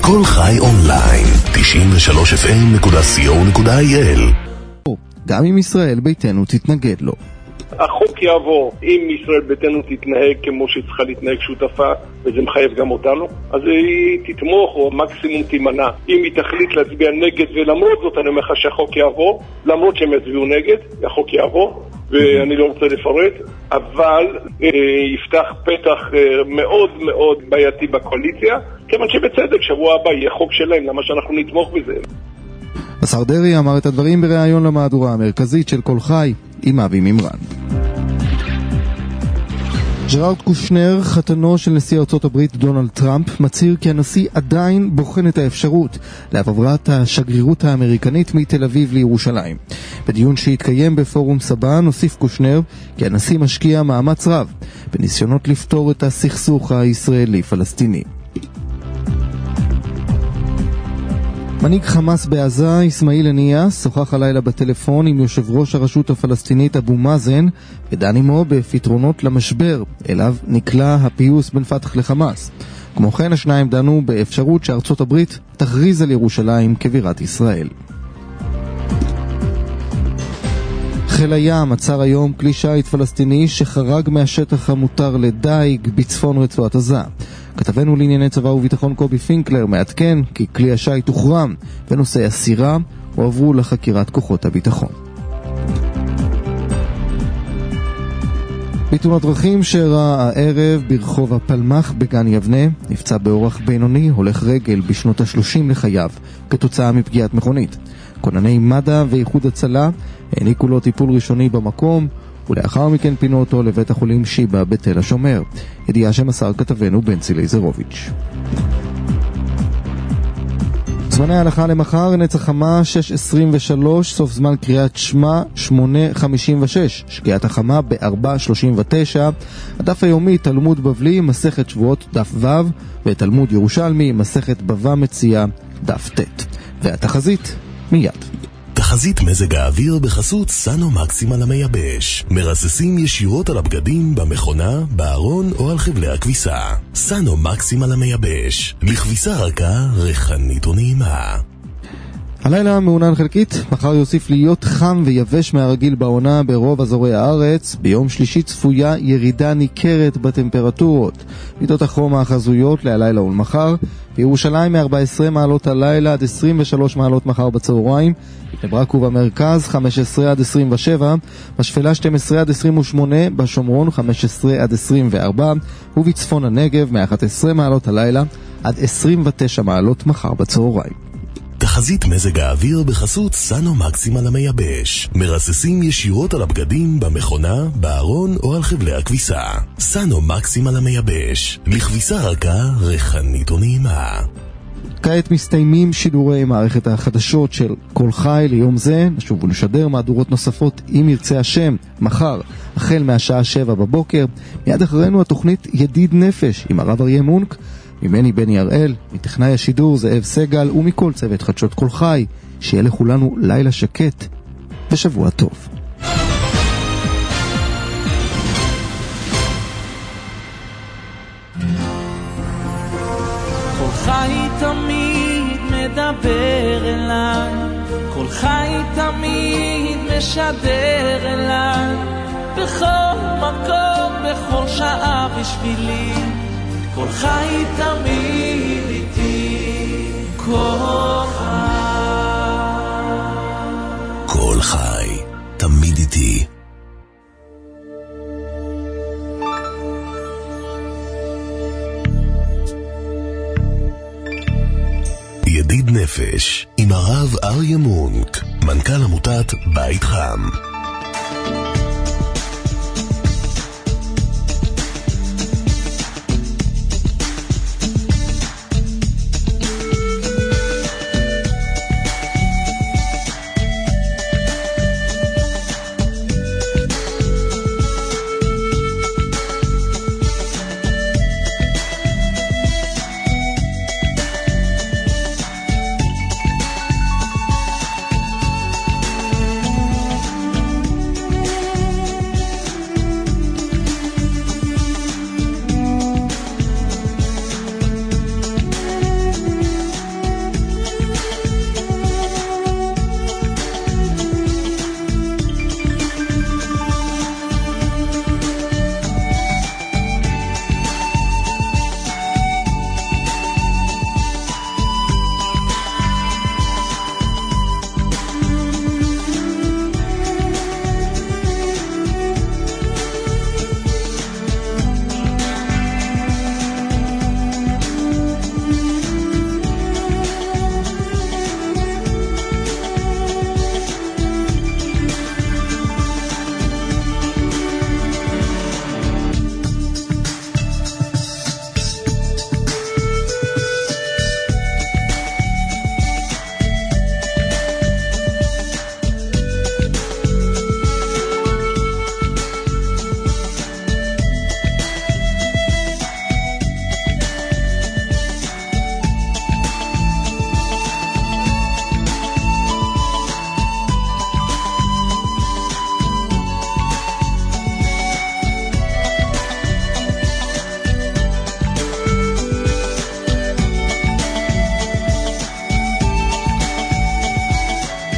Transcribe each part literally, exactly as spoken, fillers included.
כל חי אונליין, תשעים ושלוש אף אם נקודה סי או נקודה איי אל. גם אם ישראל ביתנו תתנגד לו. החוק יעבור, אם ישראל ביתנו תתנהג כמו שצריכה להתנהג שותפה, וזה מחייב גם אותנו, אז היא תתמוך או מקסימום תימנע. אם היא תחליט להצביע נגד, ולמרות זאת אני אומר לך שהחוק יעבור, למרות שהם יצביעו נגד, החוק יעבור, ואני לא רוצה לפרט, אבל אה, יפתח פתח אה, מאוד מאוד בעייתי בקואליציה, כיוון שבצדק שבוע הבא יהיה חוק שלהם, למה שאנחנו נתמוך בזה. השר דרעי אמר את הדברים בריאיון למהדורה המרכזית של כל חי עם אבי מימרן. ג'רארד קושנר, חתנו של נשיא ארצות הברית דונלד טראמפ, מצהיר כי הנשיא עדיין בוחן את האפשרות להעברת השגרירות האמריקנית מתל אביב לירושלים. בדיון שהתקיים בפורום סבא נוסיף קושנר כי הנשיא משקיע מאמץ רב בניסיונות לפתור את הסכסוך הישראלי-פלסטיני. מנהיג חמאס בעזה, אסמאעיל הנייה, שוחח הלילה בטלפון עם יושב ראש הרשות הפלסטינית אבו מאזן ודן עמו בפתרונות למשבר אליו נקלע הפיוס בין פתח לחמאס. כמו כן השניים דנו באפשרות שארצות הברית תכריז על ירושלים כבירת ישראל. חיל הים עצר היום כלי שיט פלסטיני שחרג מהשטח המותר לדייג בצפון רצועת עזה. כתבנו לענייני צבא וביטחון קובי פינקלר מעדכן כי כלי השיט הוחרם ונושאי הסירה הועברו לחקירת כוחות הביטחון. בתאונת דרכים שאירע הערב ברחוב הפלמח בגן יבנה, נפצע באורח בינוני הולך רגל בשנות ה-שלושים לחייו כתוצאה מפגיעת מכונית. כונני מד"א ואיחוד הצלה העניקו לו טיפול ראשוני במקום ולאחר מכן פינו אותו לבית החולים שיבא בתל השומר. ידיעה שמסר כתבנו בנצי לייזרוביץ'. זמני ההלכה למחר, נצח חמה שש עשרים ושלוש, סוף זמן קריאת שמה שמונה חמישים ושש, שקיעת החמה ב-ארבע שלושים ותשע, הדף היומי תלמוד בבלי מסכת שבועות דף ו' ותלמוד ירושלמי מסכת בבא מציאה דף ט'. והתחזית מיד. תחזית מזג האוויר בחסות סנו מקסימל המייבש. מרססים ישירות על הבגדים, במכונה, בארון או על חבלי הכביסה. סנו מקסימל המייבש. לכביסה רכה, ריחנית ונעימה. הלילה מעונן חלקית, מחר יוסיף להיות חם ויבש מהרגיל בעונה ברוב אזורי הארץ. ביום שלישי צפויה ירידה ניכרת בטמפרטורות. מידות החום החזויות להלילה ולמחר. בירושלים מ-ארבע עשרה מעלות הלילה עד עשרים ושלוש מעלות מחר בצהריים. בבני ברק ובמרכז חמש עשרה עד עשרים ושבע, בשפלה שתים עשרה עד עשרים ושמונה, בשומרון חמש עשרה עד עשרים וארבע, ובצפון הנגב מ-אחת עשרה מעלות הלילה עד עשרים ותשע מעלות מחר בצהריים. תחזית מזג האוויר בחסות סנו מקסימל המייבש. מרססים ישירות על הבגדים, במכונה, בארון או על חבלי הכביסה. סנו מקסימל המייבש. לכביסה רכה, ריחנית ונעימה. כעת מסתיימים שידורי מערכת החדשות של כל חי ליום זה. נשוב ונשדר מהדורות נוספות אם ירצה השם מחר החל מהשעה שבע בבוקר. מיד אחרינו התוכנית ידיד נפש עם הרב אריה מונק. ממני בני הראל, מטכנאי השידור זאב סגל ומכל צוות חדשות כל חי. שיהיה לכולנו לילה שקט ושבוע טוב. כל חי תמיד מדבר אליי, כל חי תמיד משדר אליי, בכל מקום בכל שעה בשבילי, כל חי תמיד איתי, כל חי כל חי תמיד איתי. ידיד נפש עם הרב אריה מונק, מנכ"ל עמותת בית חם.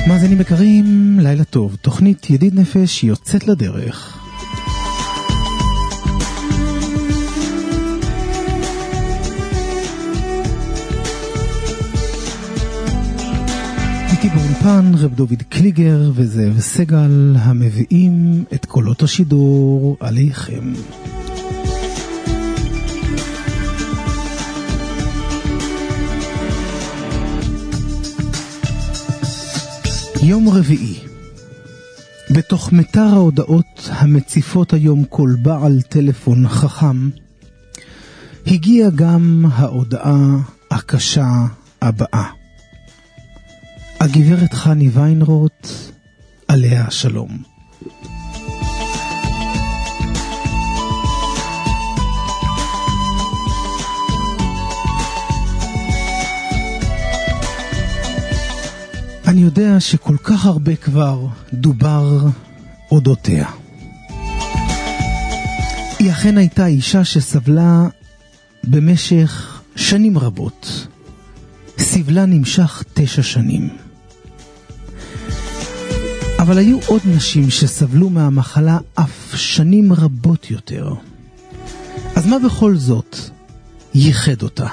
מאזינים יקרים, לילה טוב. תוכנית ידיד נפש יוצאת לדרך. איתי באולפן רב דוד קליגר וזאב סגל המביאים את קולות השידור עליכם. יום רביעי. בתוך מטר ההודעות המציפות היום כל בעל טלפון חכם, הגיעה גם ההודעה הקשה הבאה. הגברת חני ויינרוט, עליה השלום. אני יודע שכל כך הרבה כבר דובר אודותיה. היא אכן הייתה אישה שסבלה במשך שנים רבות. סבלה נמשך תשע שנים. אבל היו עוד נשים שסבלו מהמחלה אף שנים רבות יותר. אז מה בכל זאת ייחד אותה?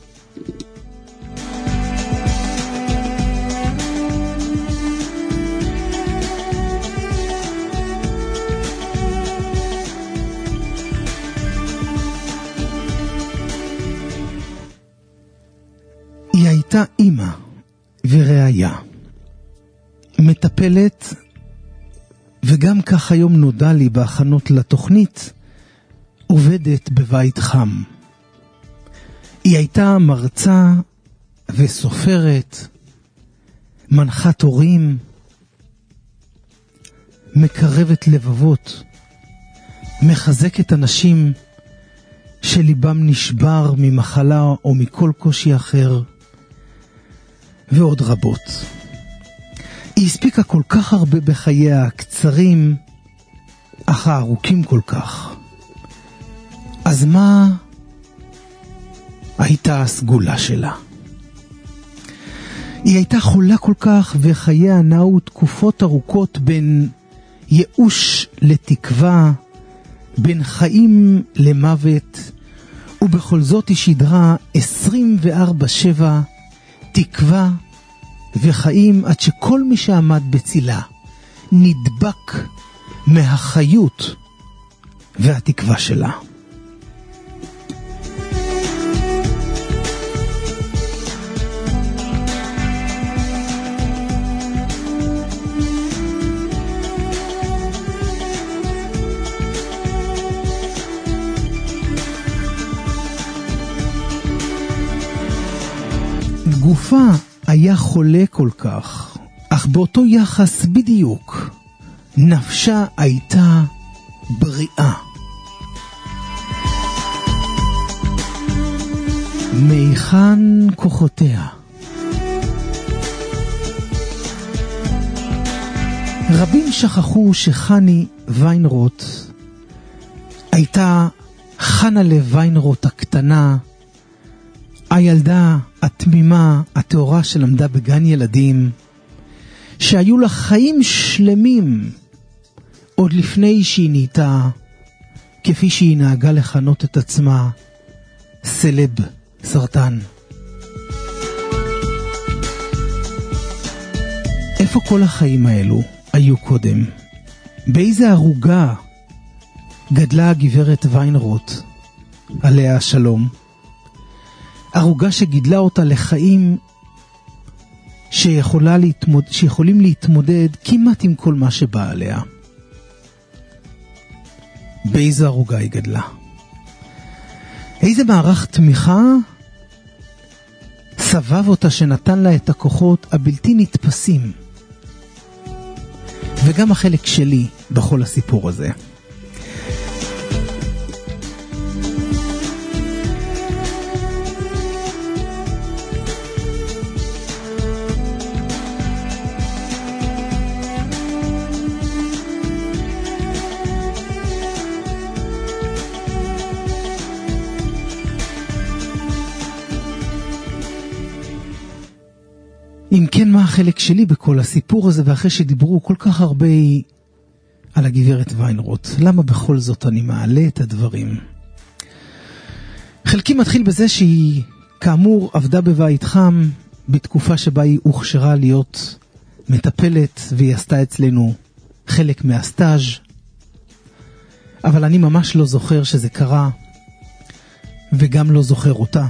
היא הייתה אימא ורעיה, מטפלת, וגם כך היום נודע לי בהכנות לתוכנית, עובדת בבית חם. היא הייתה מרצה וסופרת, מנחת הורים, מקרבת לבבות, מחזקת אנשים שליבם נשבר ממחלה או מכל קושי אחר, ועוד רבות. היא הספיקה כל כך הרבה בחייה הקצרים, אך הארוכים כל כך. אז מה הייתה הסגולה שלה? היא הייתה חולה כל כך, וחייה נעו תקופות ארוכות בין ייאוש לתקווה, בין חיים למוות, ובכל זאת היא שידרה עשרים וארבע שבע תקווה וחיים, עד שכל מי שעמד בצילה נדבק מהחיות והתקווה שלה. גופה היה חולה כל כך, אך באותו יחס בדיוק, נפשה הייתה בריאה. מהיכן כוחותיה? רבים שכחו שחני ויינרוט הייתה חנלה ויינרוט הקטנה, הילדה התמימה, התאורה שלמדה בגן ילדים, שהיו לה חיים שלמים עוד לפני שהיא נהייתה, כפי שהיא נהגה לכנות את עצמה, סלב סרטן. איפה כל החיים האלו היו קודם? באיזה ערוגה גדלה הגברת ויינרוט, עליה השלום? ערוגה שגידלה אותה לחיים שיכולה להתמוד... שיכולים להתמודד כמעט עם כל מה שבא עליה. באיזו ערוגה היא גדלה? איזה מערך תמיכה סבב אותה שנתן לה את הכוחות הבלתי נתפסים, וגם החלק שלי בכל הסיפור הזה. אם כן, מה החלק שלי בכל הסיפור הזה, ואחרי שדיברו כל כך הרבה על הגברת ויינרוט, למה בכל זאת אני מעלה את הדברים? חלקי מתחיל בזה שהיא כאמור עבדה בבית חם בתקופה שבה היא הוכשרה להיות מטפלת, והיא עשתה אצלנו חלק מהסטאז', אבל אני ממש לא זוכר שזה קרה, וגם לא זוכר אותה.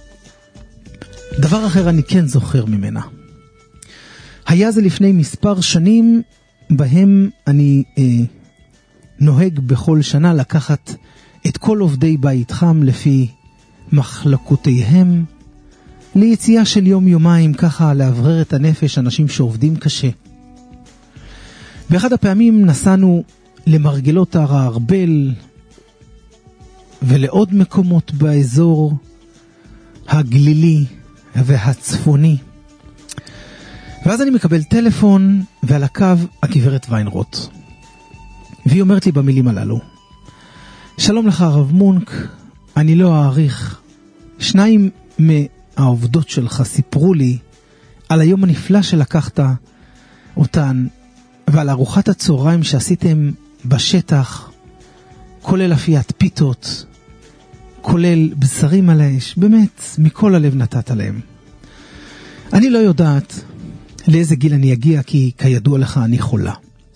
דבר אחר אני כן זוכר ממנה. היה זה לפני מספר שנים, בהם אני אה, נוהג בכל שנה לקחת את כל עובדי בית חם לפי מחלקותיהם, ליציאה של יום יומיים, ככה לעברר את הנפש, אנשים שעובדים קשה. באחד הפעמים נסענו למרגלות הר הארבל, ולעוד מקומות באזור הגלילי והצפוני. ואז אני מקבל טלפון, ועל הקו הגברת ויינרוט. והיא אומרת לי במילים הללו: שלום לך הרב מונק, אני לא אעריך. שניים מהעובדות שלך סיפרו לי על היום הנפלא שלקחת אותן, ועל ארוחת הצהריים שעשיתם בשטח, כולל אפיית פיתות, כולל בשרים על האש. באמת, מכל הלב נתת להם. אני לא יודעת לאיזה גיל אני אגיע, כי כידוע לך אני חולה.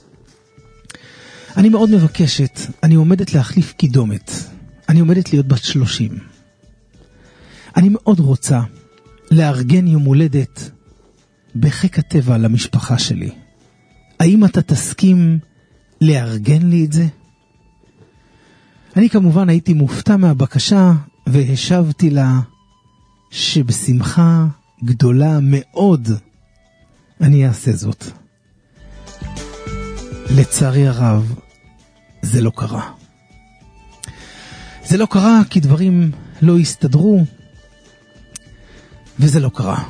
אני מאוד מבקשת, אני עומדת להחליף קידומת. אני עומדת להיות בת שלושים. אני מאוד רוצה לארגן יום הולדת בחיק הטבע למשפחה שלי. האם אתה תסכים לארגן לי את זה? אני כמובן הייתי מופתע מהבקשה, והשבתי לה שבשמחה גדולה מאוד אני אעשה זאת. לצערי הרב, זה לא קרה. זה לא קרה כי דברים לא הסתדרו, וזה לא קרה.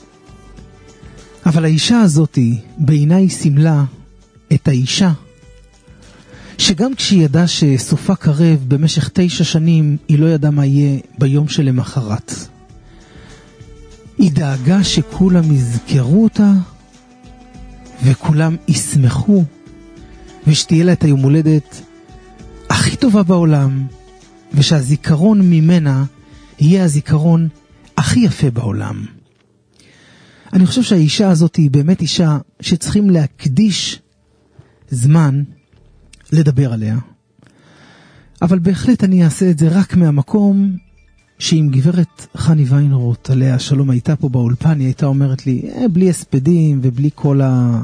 אבל האישה הזאת בעיניי סמלה את האישה, שגם כשהיא ידעה שסופה קרב במשך תשע שנים, היא לא ידעה מה יהיה ביום שלמחרת. היא דאגה שכולם יזכרו אותה, וכולם ישמחו, ושתהיה לה את היום הולדת הכי טובה בעולם, ושהזיכרון ממנה יהיה הזיכרון הכי יפה בעולם. אני חושב שהאישה הזאת היא באמת אישה שצריכים להקדיש זמן לדבר עליה. אבל בהחלט אני אעשה את זה רק מהמקום שאם גברת חני ויינרוט עליה שלום הייתה פה באולפן, היא הייתה אומרת לי, אה, בלי הספדים ובלי כל ה...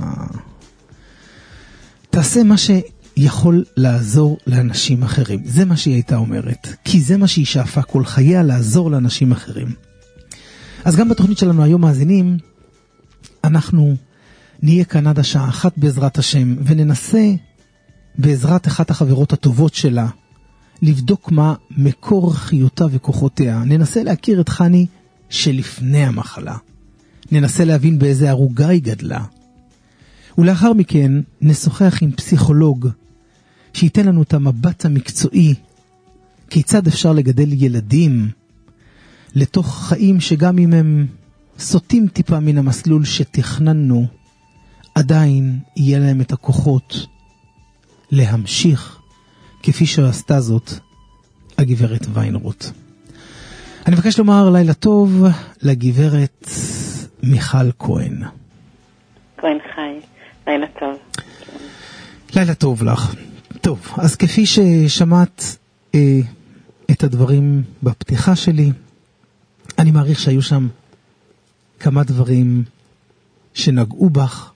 תעשה מה שיכול לעזור לאנשים אחרים. זה מה שהיא הייתה אומרת. כי זה מה שהיא שאפה כל חייה, לעזור לאנשים אחרים. אז גם בתוכנית שלנו היום מאזינים, אנחנו נהיה כאן עד השעה אחת בעזרת השם, וננסה בעזרת אחת החברות הטובות שלה, לבדוק מה מקור חיותה וכוחותיה. ננסה להכיר את חני שלפני המחלה. ננסה להבין באיזה ערוגה היא גדלה. ולאחר מכן נשוחח עם פסיכולוג שייתן לנו את המבט המקצועי, כיצד אפשר לגדל ילדים לתוך חיים שגם אם הם סוטים טיפה מן המסלול שתכננו, עדיין יהיה להם את הכוחות להמשיך כפי שעשתה זאת הגברת ויינרוט. אני מבקש לומר לילה טוב לגברת מיכל כהן. כהן חי, לילה טוב. לילה טוב לך. טוב, אז כפי ששמעת אה, את הדברים בפתיחה שלי, אני מעריך שהיו שם כמה דברים שנגעו בך,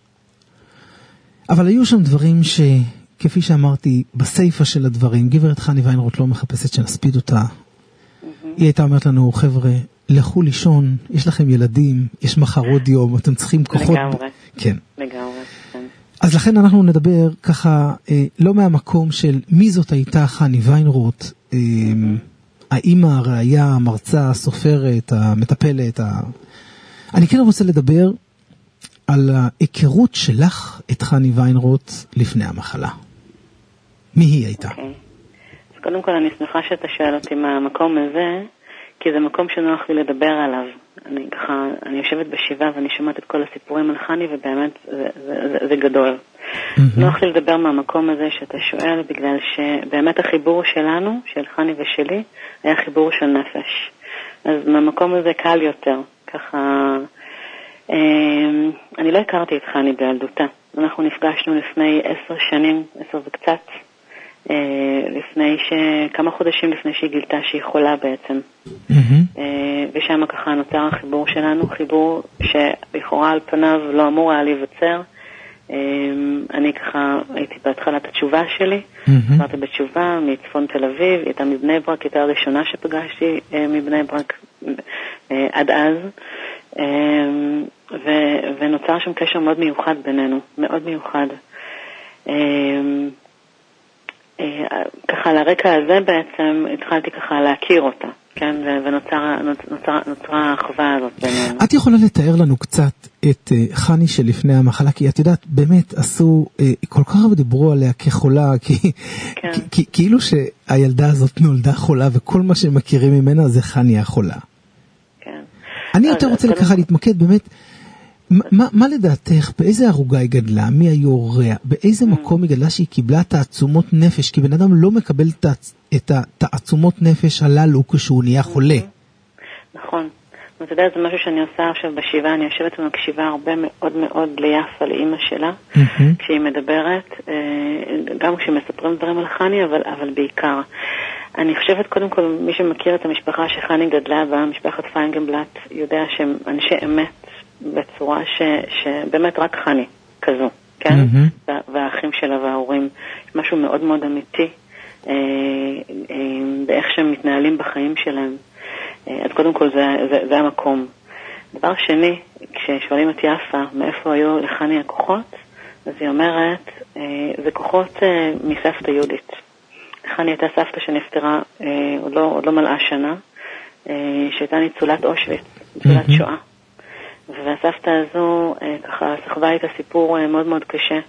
אבל היו שם דברים שכפי שאמרתי בסייפה של הדברים, גברת חני ויינרוט לא מחפשת שנספיד אותה. Mm-hmm. היא הייתה אומרת לנו, חבר'ה, לכו לישון, יש לכם ילדים, יש מחר עוד יום, אתם צריכים כוחות. לגמרי. כן. לגמרי, כן. אז לכן אנחנו נדבר ככה, אה, לא מהמקום של מי זאת הייתה חני ויינרוט, אה, האמא, הראיה, המרצה, הסופרת, המטפלת. ה... אני כן רוצה לדבר על ההיכרות שלך את חני ויינרוט לפני המחלה. מי היא הייתה? Okay. אז קודם כל אני שמחה שאתה שואל אותי מהמקום הזה, כי זה מקום שנוח לי לדבר עליו. אני ככה, אני יושבת בשבעה ואני שומעת את כל הסיפורים על חני, ובאמת זה, זה, זה, זה גדול. Mm-hmm. נוח לי לדבר מהמקום הזה שאתה שואל, בגלל שבאמת החיבור שלנו, של חני ושלי, היה חיבור של נפש. אז מהמקום הזה קל יותר. ככה, אני לא הכרתי את חני בילדותה. אנחנו נפגשנו לפני עשר שנים, עשר וקצת, לפני ש... כמה חודשים לפני שהיא גילתה שהיא חולה בעצם. Mm-hmm. ושם ככה נוצר החיבור שלנו, חיבור שלכאורה על פניו לא אמור היה להיווצר. אני ככה הייתי בהתחלת התשובה שלי, עברתי mm-hmm. בתשובה מצפון תל אביב, הייתה מבני ברק, הייתה הראשונה שפגשתי מבני ברק עד אז, ו- ונוצר שם קשר מאוד מיוחד בינינו, מאוד מיוחד. ככה לרקע הזה בעצם התחלתי ככה להכיר אותה, כן, ונוצרה נוצרה, נוצרה האחווה הזאת בינינו. את יכולה לתאר לנו קצת את חני שלפני המחלה, כי את יודעת, באמת עשו, כל כך הרבה דיברו עליה כחולה, כי, כן. כי, כי, כאילו שהילדה הזאת נולדה חולה, וכל מה שהם מכירים ממנה זה חני החולה. כן. אני יותר רוצה ככה להתמקד באמת, מה, מה לדעתך, באיזה ערוגה היא גדלה, מי היו הוריה, באיזה mm. מקום היא גדלה שהיא קיבלה תעצומות נפש, כי בן אדם לא מקבל תעצ... את התעצומות נפש הללו כשהוא נהיה חולה. נכון. אתה יודע, זה משהו שאני עושה עכשיו בשבעה, אני יושבת ומקשיבה הרבה מאוד מאוד ליפה, לאמא שלה, mm-hmm. כשהיא מדברת, גם כשמספרים דברים על חני, אבל, אבל בעיקר. אני חושבת קודם כל, מי שמכיר את המשפחה שחני גדלה בה, משפחת פיינגנבלט, יודע שהם אנשי אמת, בצורה ש, שבאמת רק חני כזו, כן? Mm-hmm. והאחים שלה וההורים, משהו מאוד מאוד אמיתי, אה, אה, באיך שהם מתנהלים בחיים שלהם. אה, אז קודם כל זה, זה, זה המקום. דבר שני, כששואלים את יפה מאיפה היו לחני הכוחות, אז היא אומרת, אה, זה כוחות אה, מסבתא יהודית. חני הייתה סבתא שנפטרה אה, עוד, לא, עוד לא מלאה שנה, אה, שהייתה ניצולת אושוויץ, ניצולת mm-hmm. שואה. והסבתא הזו ככה סחבה את הסיפור מאוד מאוד קשה,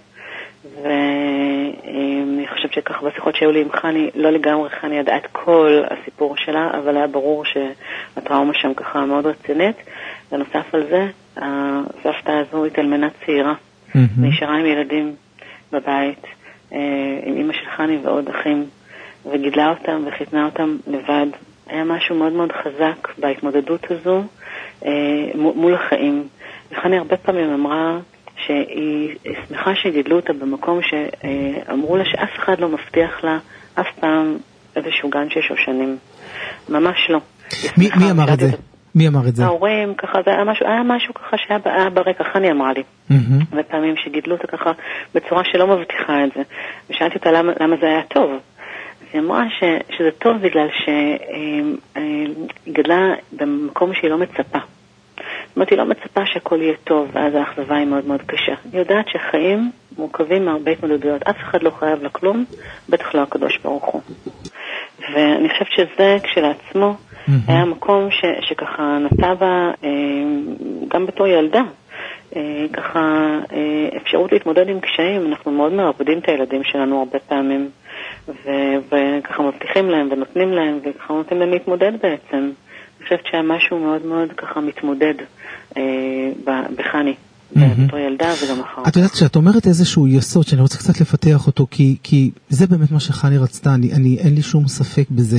ואני חושבת שככה בשיחות שהיו לי עם חני, לא לגמרי חני ידעה את כל הסיפור שלה, אבל היה ברור שהטראומה שם ככה מאוד רצינית. ונוסף על זה, הסבתא הזו היא תלמנה צעירה, mm-hmm. נשארה עם ילדים בבית, עם אמא של חני ועוד אחים, וגידלה אותם וחיתנה אותם לבד. היה משהו מאוד מאוד חזק בהתמודדות הזו, מול החיים. וחני הרבה פעמים אמרה שהיא שמחה שגידלו אותה במקום שאמרו לה שאף אחד לא מבטיח לה אף פעם איזשהו גן של שושנים. ממש לא. מי, מי אמר את זה? מי אמר את זה? ההורים, ככה, זה היה משהו, היה משהו ככה שהיה ברקע, חני אמרה לי. Mm-hmm. ופעמים שגידלו אותה ככה בצורה שלא מבטיחה את זה. ושאלתי אותה למה, למה זה היה טוב. היא אמרה ש, שזה טוב בגלל שהיא גדלה במקום שהיא לא מצפה. זאת אומרת, היא לא מצפה שהכל יהיה טוב, ואז האכזבה היא מאוד מאוד קשה. היא יודעת שחיים מורכבים מהרבה התמודדויות. אף אחד לא חייב לכלום, בטח לא הקדוש ברוך הוא. ואני חושבת שזה כשלעצמו mm-hmm. היה מקום ש, שככה נטע בה, גם בתור ילדה, ככה אפשרות להתמודד עם קשיים. אנחנו מאוד מעבדים את הילדים שלנו הרבה פעמים. וככה מבטיחים להם ונותנים להם וככה נותנים להם להתמודד בעצם. אני חושבת שהיה משהו מאוד מאוד ככה מתמודד בחני, בתור ילדה וגם אחר. את יודעת, כשאת אומרת איזשהו יסוד שאני רוצה קצת לפתח אותו, כי זה באמת מה שחני רצתה, אין לי שום ספק בזה.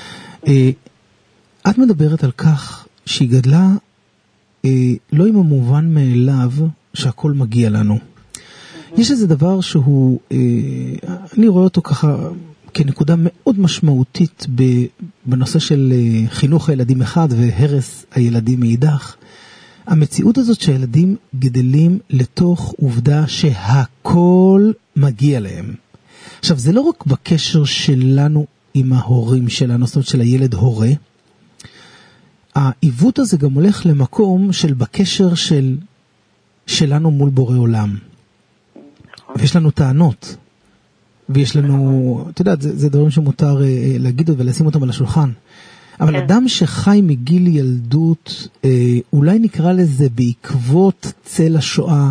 את מדברת על כך שהיא גדלה לא עם המובן מאליו שהכל מגיע לנו. יש איזה דבר שהוא, אני רואה אותו ככה כנקודה מאוד משמעותית בנושא של חינוך הילדים אחד והרס הילדים מאידך. המציאות הזאת שהילדים גדלים לתוך עובדה שהכל מגיע להם. עכשיו, זה לא רק בקשר שלנו עם ההורים שלנו, זאת אומרת של הילד הורה. העיוות הזה גם הולך למקום של בקשר של, שלנו מול בורא עולם. ויש לנו טענות, ויש לנו, אתה יודע, זה, זה דברים שמותר אה, להגיד ולשים אותם על השולחן. אבל כן. אדם שחי מגיל ילדות, אה, אולי נקרא לזה בעקבות צל השואה,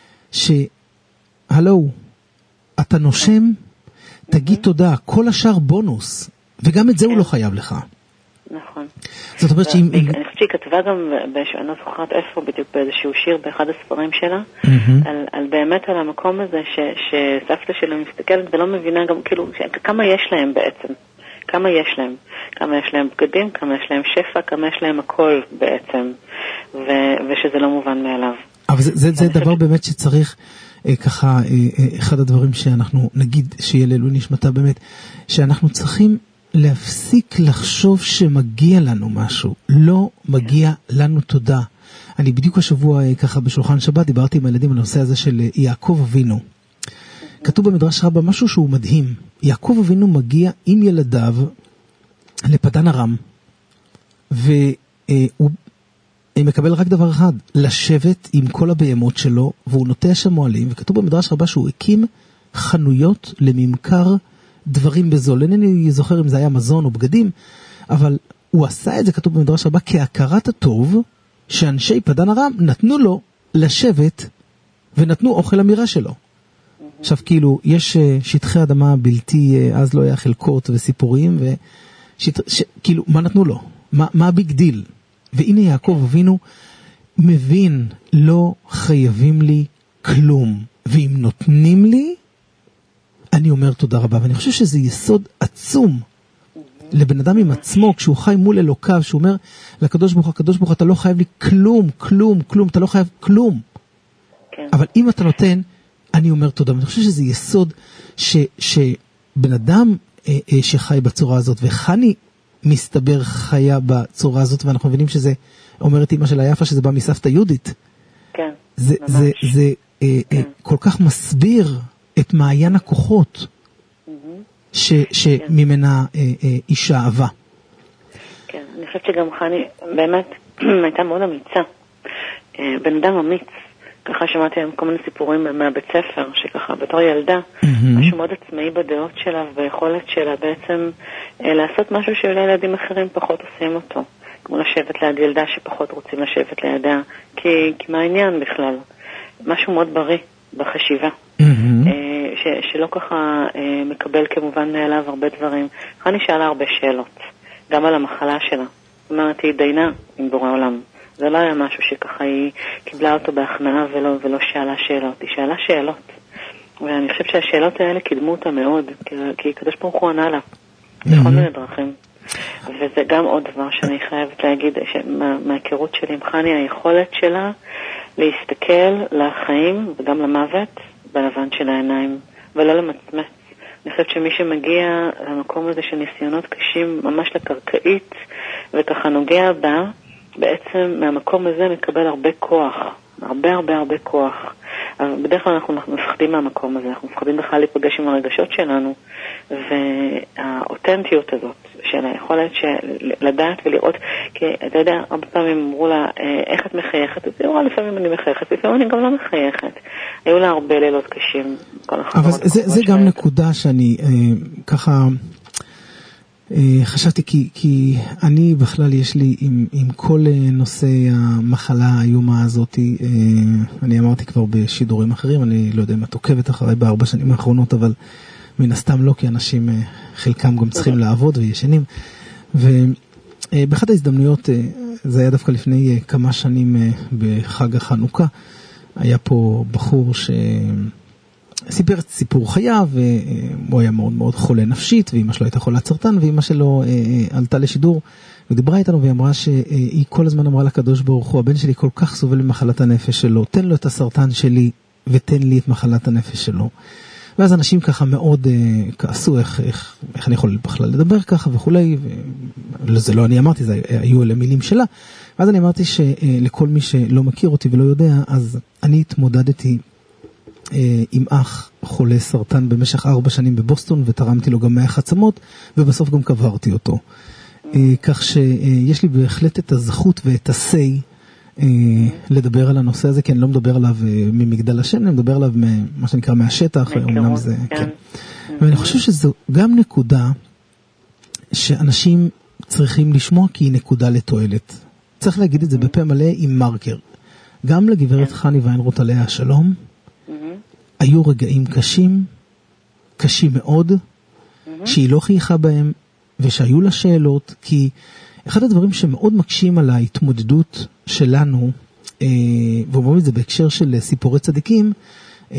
שהלו, אתה נושם, תגיד תודה, כל השאר בונוס, וגם את זה הוא לא חייב לך. נכון. זאת אומרת שאם... אני חושבת שהיא כתבה גם, אני לא זוכרת איפה, בדיוק באיזשהו שיר, באחד הספרים שלה, על באמת על המקום הזה שסבתא שלה מסתכלת ולא מבינה גם, כאילו, כמה יש להם בעצם. כמה יש להם. כמה יש להם בגדים, כמה יש להם שפע, כמה יש להם הכל בעצם. ושזה לא מובן מאליו. אבל זה דבר באמת שצריך... ככה, אחד הדברים שאנחנו נגיד שיהיה לעילוי נשמתה באמת, שאנחנו צריכים להפסיק לחשוב שמגיע לנו משהו. לא מגיע לנו תודה. אני בדיוק השבוע ככה בשולחן שבת דיברתי עם הילדים על הנושא הזה של יעקב אבינו. כתוב במדרש רבה משהו שהוא מדהים. יעקב אבינו מגיע עם ילדיו לפדן ארם, והוא מקבל רק דבר אחד, לשבת עם כל הבהמות שלו, והוא נוטע שם מועלים, וכתוב במדרש רבה שהוא הקים חנויות לממכר דברים בזול. אינני זוכר אם זה היה מזון או בגדים, אבל הוא עשה את זה, כתוב במדרש רבה, כהכרת הטוב, שאנשי פדן ארם נתנו לו לשבת, ונתנו אוכל אמירה שלו. עכשיו כאילו, יש שטחי אדמה בלתי, אז לא היה חלקות וסיפורים, וכאילו, מה נתנו לו? מה, מה הביג דיל? והנה יעקב אבינו מבין, לא חייבים לי כלום, ואם נותנים לי, אני אומר תודה רבה. ואני חושב שזה יסוד עצום לבן אדם עם עצמו, כשהוא חי מול אלוקיו, שהוא אומר לקדוש ברוך הוא, הקדוש ברוך הוא, אתה לא חייב לי כלום, כלום, כלום, אתה לא חייב כלום. כן. אבל אם אתה נותן, אני אומר תודה. ואני חושב שזה יסוד ש, שבן אדם אה, אה, שחי בצורה הזאת, וחני מסתבר חיה בצורה הזאת, ואנחנו מבינים שזה, אומרת אמא של היפה, שזה בא מסבתא יהודית. כן, זה, ממש. זה, זה אה, כן. אה, כל כך מסביר את מעיין הכוחות, ש, שממנה אה, אה, אישה אהבה. כן, אני חושבת שגם חני באמת הייתה מאוד אמיצה. אה, בן אדם אמיץ. ככה שמעתי עם כל מיני סיפורים מהבית ספר, שככה בתור ילדה, mm-hmm. משהו מאוד עצמאי בדעות שלה וביכולת שלה בעצם אה, לעשות משהו שאולי ילדים אחרים פחות עושים אותו. כמו לשבת ליד ילדה שפחות רוצים לשבת לידה, כי, כי מה העניין בכלל? משהו מאוד בריא בחשיבה, mm-hmm. אה, ש, שלא ככה אה, מקבל כמובן מאליו הרבה דברים. חני שאלה הרבה שאלות, גם על המחלה שלה. זאת אומרת, היא דיינה עם בורא עולם. זה לא היה משהו שככה היא קיבלה אותו בהכנעה ולא, ולא שאלה שאלות. היא שאלה שאלות. ואני חושבת שהשאלות האלה קידמו אותה מאוד, כי, כי קדוש ברוך הוא ענה לה. בכל מיני דרכים. וזה גם עוד דבר שאני חייבת להגיד, מה, מההיכרות שלי עם חני, היכולת שלה להסתכל לחיים וגם למוות בלבן של העיניים, ולא למצמץ. אני חושבת שמי שמגיע למקום הזה של ניסיונות קשים ממש לקרקעית, וככה נוגע בה, בעצם מהמקום הזה מקבל הרבה כוח, הרבה הרבה הרבה כוח. אבל בדרך כלל אנחנו מפחדים מהמקום הזה, אנחנו מפחדים בכלל להיפגש עם הרגשות שלנו, והאותנטיות הזאת של היכולת של לדעת ולראות, כי אתה יודע, הרבה פעמים אמרו לה, איך את מחייכת? אז היא אמרה, לפעמים אני מחייכת, לפעמים אני גם לא מחייכת. היו לה הרבה לילות קשים. אבל זה, זה גם נקודה שאני ככה... חשבתי כי, כי אני בכלל יש לי עם, עם כל נושא המחלה האיומה הזאת, אני אמרתי כבר בשידורים אחרים, אני לא יודע אם את עוקבת אחרי בארבע שנים האחרונות, אבל מן הסתם לא, כי אנשים חלקם גם צריכים לעבוד וישנים, ובאחת ההזדמנויות, זה היה דווקא לפני כמה שנים בחג החנוכה, היה פה בחור ש... סיפר את סיפור חייו, והוא היה מאוד מאוד חולה נפשית, ואמא שלו הייתה חולת סרטן, ואמא שלו אה, אה, עלתה לשידור, ודיברה איתנו, והיא אמרה שהיא כל הזמן אמרה לקדוש ברוך הוא, הבן שלי כל כך סובל ממחלת הנפש שלו, תן לו את הסרטן שלי, ותן לי את מחלת הנפש שלו. ואז אנשים ככה מאוד אה, כעסו, איך, איך, איך אני יכול בכלל לדבר ככה וכולי, וזה לא אני אמרתי, זה היו אלה מילים שלה. ואז אני אמרתי שלכל מי שלא מכיר אותי ולא יודע, אז אני התמודדתי עם אח חולה סרטן במשך ארבע שנים בבוסטון, ותרמתי לו גם מאה עצמות, ובסוף גם קברתי אותו. כך שיש לי בהחלט את הזכות ואת הסי לדבר על הנושא הזה, כי אני לא מדבר עליו ממגדל השן, אני מדבר עליו מה שנקרא מהשטח, אומנם זה, כן. ואני חושב שזו גם נקודה שאנשים צריכים לשמוע, כי היא נקודה לתועלת. צריך להגיד את זה בפה מלא עם מרקר. גם לגברת חני ויינרוט עליה השלום, היו רגעים קשים, קשים מאוד, שהיא לא חייכה בהם, ושהיו לה שאלות, כי אחד הדברים שמאוד מקשים על ההתמודדות שלנו, אה, ואומרים את זה בהקשר של סיפורי צדיקים, אה,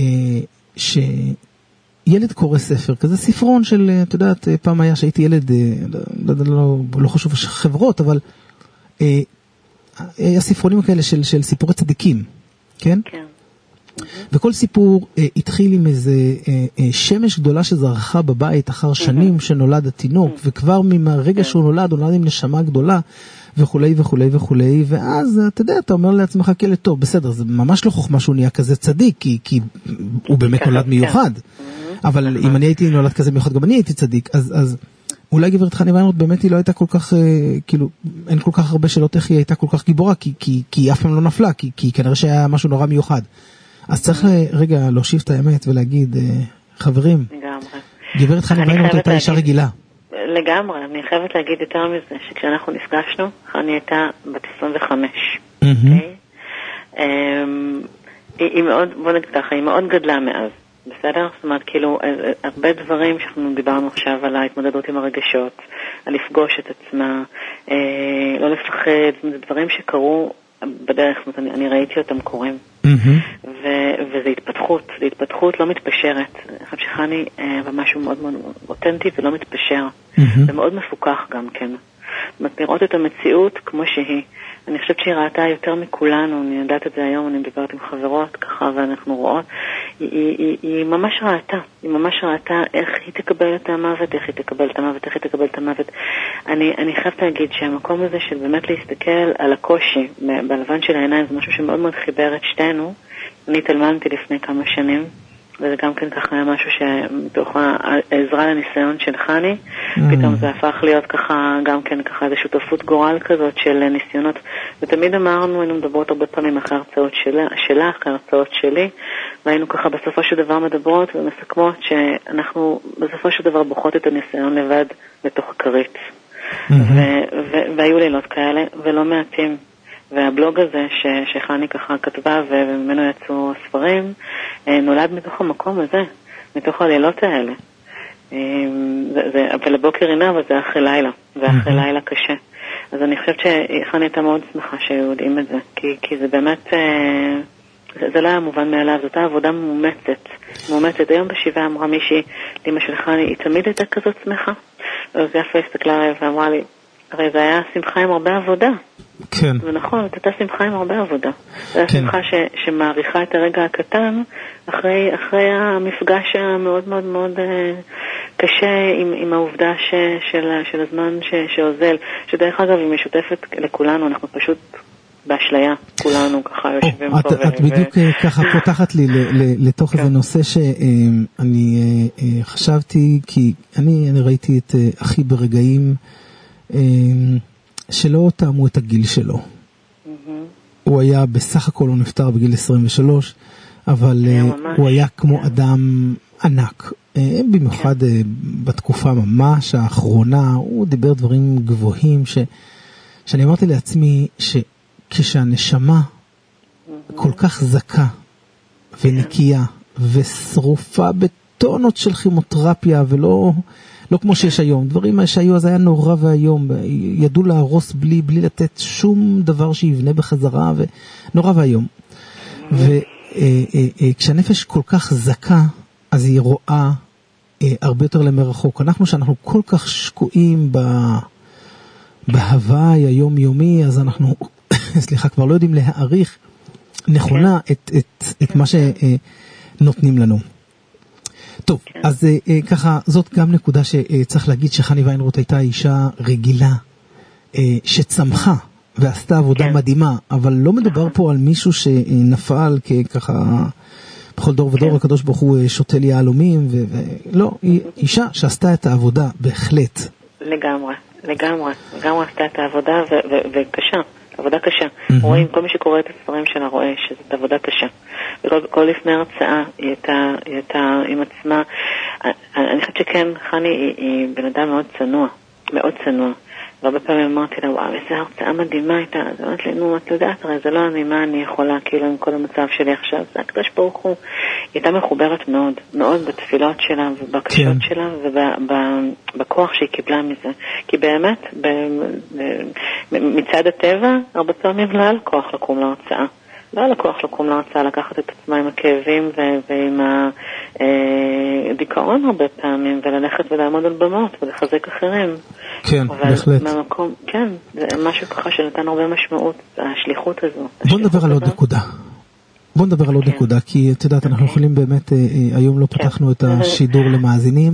שילד קורא ספר, כזה ספרון של, את יודעת, פעם היה שהייתי ילד, אה, לא, לא, לא, לא חשוב חברות, אבל אה, היה ספרונים כאלה של, של סיפורי צדיקים, כן? כן. וכל סיפור אה, התחיל עם איזה אה, אה, שמש גדולה שזרחה בבית אחר שנים שנולד התינוק, וכבר מהרגע שהוא נולד, הוא נולד עם נשמה גדולה, וכולי וכולי וכולי, ואז אתה יודע, אתה אומר לעצמך, כלא טוב, בסדר, זה ממש לא חוכמה שהוא נהיה כזה צדיק, כי, כי הוא באמת נולד מיוחד, אבל אם אני הייתי נולד כזה מיוחד, גם אני הייתי צדיק, אז, אז אולי גברת חני ויינרוט באמת היא לא הייתה כל כך, אה, כאילו, אין כל כך הרבה שאלות איך היא הייתה כל כך גיבורה, כי, כי, כי היא אף פעם לא נפלה, כי, כי כנראה שהיה משהו נורא מיוחד. אז צריך רגע להושיב את האמת ולהגיד, חברים, גברת חני ויינרוט הייתה אישה רגילה. לגמרי, אני חייבת להגיד יותר מזה, שכשאנחנו נפגשנו, חני הייתה בת עשרים וחמש. היא מאוד, בוא נגיד ככה, היא מאוד גדלה מאז, בסדר? זאת אומרת, כאילו, הרבה דברים שאנחנו דיברנו עכשיו על ההתמודדות עם הרגשות, על לפגוש את עצמה, לא לפחד, זאת אומרת, דברים שקרו בדרך, זאת אומרת, אני, אני ראיתי אותם קורים. Mm-hmm. ו- וזה התפתחות, זה התפתחות לא מתפשרת. אני חושב שחני אה, ומשהו מאוד מאוד אותנטי ולא מתפשר. Mm-hmm. ומאוד מפוקח גם כן. זאת אומרת, לראות את המציאות כמו שהיא. אני חושבת שהיא ראתה יותר מכולנו, אני יודעת את זה היום, אני מדברת עם חברות ככה ואנחנו רואות. היא, היא, היא, היא ממש ראתה, היא ממש ראתה איך היא תקבל את המוות, איך היא תקבל את המוות, איך היא תקבל את המוות. אני, אני חייבת להגיד שהמקום הזה של באמת להסתכל על הקושי בלבן של העיניים, זה משהו שמאוד מאוד חיבר את שתינו. אני התאלמנתי לפני כמה שנים, וזה גם כן ככה היה משהו שמתוך העזרה לניסיון של חני, mm. פתאום זה הפך להיות ככה, גם כן ככה איזו שותפות גורל כזאת של ניסיונות, ותמיד אמרנו, היינו מדברות הרבה פעמים אחרי הרצאות שלה, שלה, אחרי הרצאות שלי, והיינו ככה בסופו של דבר מדברות ומסכמות שאנחנו בסופו של דבר בוחרות את הניסיון לבד לתוך הכרית. Mm-hmm. ו- ו- והיו לילות כאלה, ולא מעטים. והבלוג הזה ש- שחני ככה כתבה וממנו יצאו הספרים, נולד מתוך המקום הזה, מתוך הלילות האלה. זה, זה, אבל הבוקר אינה, אבל זה אחרי לילה, זה אחרי mm-hmm. לילה קשה. אז אני חושבת שחני הייתה מאוד שמחה שיודעים את זה, כי, כי זה באמת, זה, זה לא היה מובן מאליו, זאת הייתה עבודה מאומצת, מאומצת. היום בשבעה אמרה מישהי, לאמא של חני, היא תמיד הייתה כזאת שמחה. אז יפה הסתכלה עליי ואמרה לי, הרי זה היה שמחה עם הרבה עבודה. כן. ונכון, זאת הייתה שמחה עם הרבה עבודה. זו הייתה שמחה ש, שמעריכה את הרגע הקטן, אחרי, אחרי המפגש המאוד מאוד מאוד uh, קשה עם, עם העובדה ש, של, של הזמן ש, שעוזל, שדרך אגב היא משותפת לכולנו, אנחנו פשוט באשליה, כולנו ככה יושבים או, פה. את, ו... את בדיוק ו... ככה פותחת לי ל, ל, לתוך כן. איזה נושא שאני uh, חשבתי, כי אני, אני ראיתי את uh, אחי ברגעים, שלא תאמו את הגיל שלו. Mm-hmm. הוא היה בסך הכל, הוא נפטר בגיל עשרים ושלוש, אבל uh, הוא היה כמו yeah. אדם ענק. Uh, במיוחד yeah. uh, בתקופה ממש האחרונה, הוא דיבר דברים גבוהים, ש, שאני אמרתי לעצמי, שכשהנשמה mm-hmm. כל כך זקה ונקייה, yeah. ושרופה בטונות של כימותרפיה, ולא... לא כמו שיש היום, דברים שהיו אז היה נורא והיום, ידעו להרוס בלי, בלי לתת שום דבר שיבנה בחזרה, ונורא והיום. וכשהנפש כל כך זקה, אז היא רואה הרבה יותר למרחוק. אנחנו שאנחנו כל כך שקועים בהוואי היומיומי, אז אנחנו, סליחה, כבר לא יודעים להעריך נכונה את, את, את מה שנותנים לנו. טוב, כן. אז אה, ככה, זאת גם נקודה שצריך להגיד שחני ויינרוט הייתה אישה רגילה, אה, שצמחה ועשתה עבודה כן. מדהימה, אבל לא מדובר פה על מישהו שנפל ככה, בכל דור ודור כן. הקדוש ברוך הוא שותה לי יהלומים, ולא, היא אישה שעשתה את העבודה בהחלט. לגמרי, לגמרי, לגמרי עשתה את העבודה ו- ו- וקשה. עבודה קשה. Mm-hmm. רואים, כל מי שקורא את הספרים שלה רואה שזאת עבודה קשה. וכל כל לפני הרצאה היא הייתה, היא הייתה עם עצמה. אני חושבת שכן, חני היא, היא בן אדם מאוד צנוע, מאוד צנוע. והרבה פעמים אמרתי לה, וואו, איזו הרצאה מדהימה הייתה. אז אמרתי לי, נו, את יודעת, הרי זה לא אני, מה אני יכולה, כאילו, עם כל המצב שלי עכשיו. זה הקדוש ברוך הוא. הייתה מחוברת מאוד, מאוד בתפילות שלה ובקשות כן. שלה ובכוח שהיא קיבלה מזה. כי באמת, מצד הטבע, הרבה פעמים לא היה כוח לקום להרצאה. לא היה לקוח לקום להרצאה, לקחת את עצמה עם הכאבים ועם הדיכאון הרבה פעמים, וללכת ולעמוד על במות ולחזק אחרים. כן, בהחלט. מהמקום, כן, זה משהו ככה שנתן הרבה משמעות, השליחות הזו. בוא נדבר על עוד נקודה. בוא נדבר על עוד נקודה, כי את יודעת, אנחנו יכולים באמת, היום לא פתחנו את השידור למאזינים.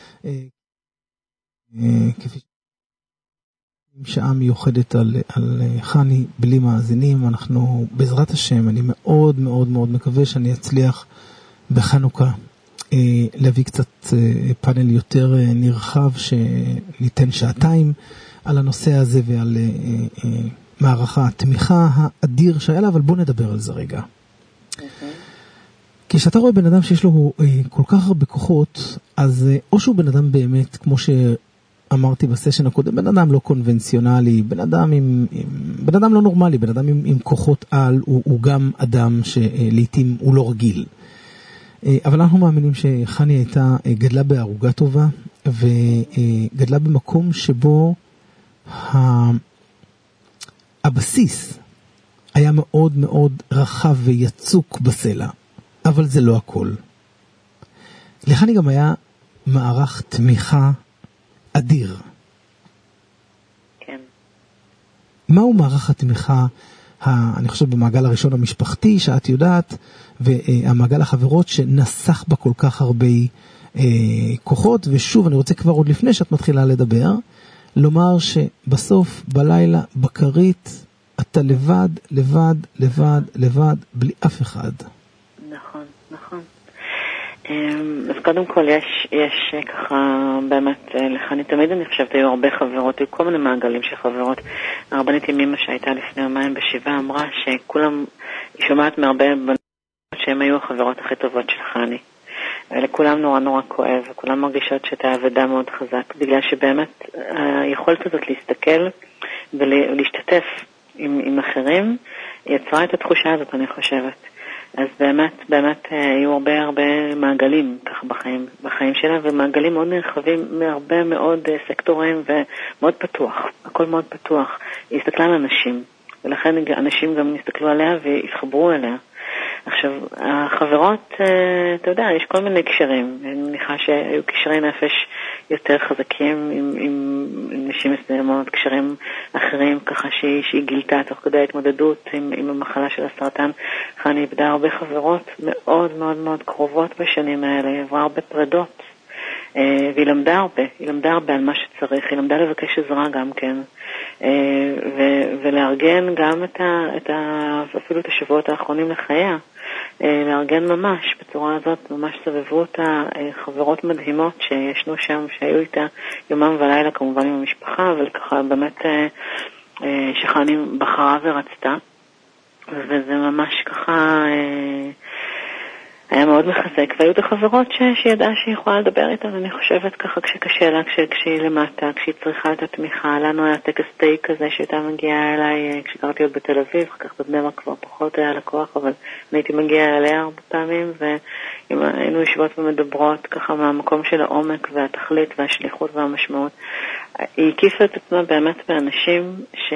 כפי שעה מיוחדת על, על חני בלי מאזינים, אנחנו בעזרת השם, אני מאוד מאוד מאוד מקווה שאני אצליח בחנוכה אה, להביא קצת אה, פאנל יותר אה, נרחב, שניתן שעתיים על הנושא הזה ועל אה, אה, מערכה התמיכה האדיר שהיה לה, אבל בוא נדבר על זה רגע. Mm-hmm. כי כשאתה רואה בן אדם שיש לו אה, כל כך הרבה כוחות, אז אה, או שהוא בן אדם באמת, כמו ש... אמרתי בסשן הקודם, בן אדם לא קונבנציונלי, בן אדם עם, עם בן אדם לא נורמלי, בן אדם עם, עם כוחות על, הוא, הוא גם אדם שלעיתים הוא לא רגיל. אבל אנחנו מאמינים שחני הייתה, גדלה בערוגה טובה, וגדלה במקום שבו הבסיס היה מאוד מאוד רחב ויצוק בסלע, אבל זה לא הכל. לחני גם היה מערך תמיכה אדיר. כן. מהו מערך התמיכה, אני חושב במעגל הראשון המשפחתי, שאת יודעת, והמעגל החברות שנסח בה כל כך הרבה אה, כוחות, ושוב, אני רוצה כבר עוד לפני שאת מתחילה לדבר, לומר שבסוף, בלילה, בקרית, אתה לבד, לבד, לבד, לבד, בלי אף אחד. נכון, נכון. אז קודם כל יש, יש ככה באמת, לחני תמיד אני חושבת, היו הרבה חברות, היו כל מיני מעגלים של חברות. הרבנית עם אמא שהייתה לפני יומיים בשבעה אמרה שכולם, היא שומעת מהרבה בנות שהן היו החברות הכי טובות של חני. ולכולם נורא נורא כואב, וכולם מרגישות שאתה עבדה מאוד חזק, בגלל שבאמת היכולת הזאת להסתכל ולהשתתף עם, עם אחרים, יצרה את התחושה הזאת, אני חושבת. אז באמת, באמת היו הרבה הרבה מעגלים ככה בחיים, בחיים שלה, ומעגלים מאוד נרחבים מהרבה מאוד סקטורים ומאוד פתוח, הכל מאוד פתוח. היא הסתכלה על אנשים, ולכן אנשים גם הסתכלו עליה והתחברו אליה. עכשיו, החברות, אתה יודע, יש כל מיני קשרים. אני מניחה שהיו קשרי נפש יותר חזקים עם, עם נשים מסוימות, קשרים אחרים, ככה שהיא, שהיא גילתה תוך כדי ההתמודדות עם, עם המחלה של הסרטן. חני איבדה הרבה חברות מאוד מאוד מאוד קרובות בשנים האלה, היא עברה הרבה פרדות. והיא למדה הרבה, היא למדה הרבה על מה שצריך, היא למדה לבקש עזרה גם כן, ו- ולארגן גם את ה, את ה, אפילו את השבועות האחרונים לחייה, לארגן ממש, בצורה הזאת ממש סבבו אותה חברות מדהימות שישנו שם, שהיו איתה יומם ולילה כמובן עם המשפחה, אבל ככה באמת שחני בחרה ורצתה, וזה ממש ככה היה מאוד מחזק, והיו את החברות ש... שידעה שהיא יכולה לדבר איתן, אני חושבת ככה כשקשה לה, כש... כשהיא למטה, כשהיא צריכה את התמיכה. לנו היה טקס תה כזה שהייתה מגיעה אליי, כשקראתי עוד בתל אביב, אחר כך בבני ברק כבר פחות היה לקוח, אבל אני הייתי מגיעה אליה הרבה פעמים, והיינו יושבות ומדברות ככה מהמקום של העומק והתכלית והשליחות והמשמעות. היא הקיפה את עצמה באמת באנשים ש...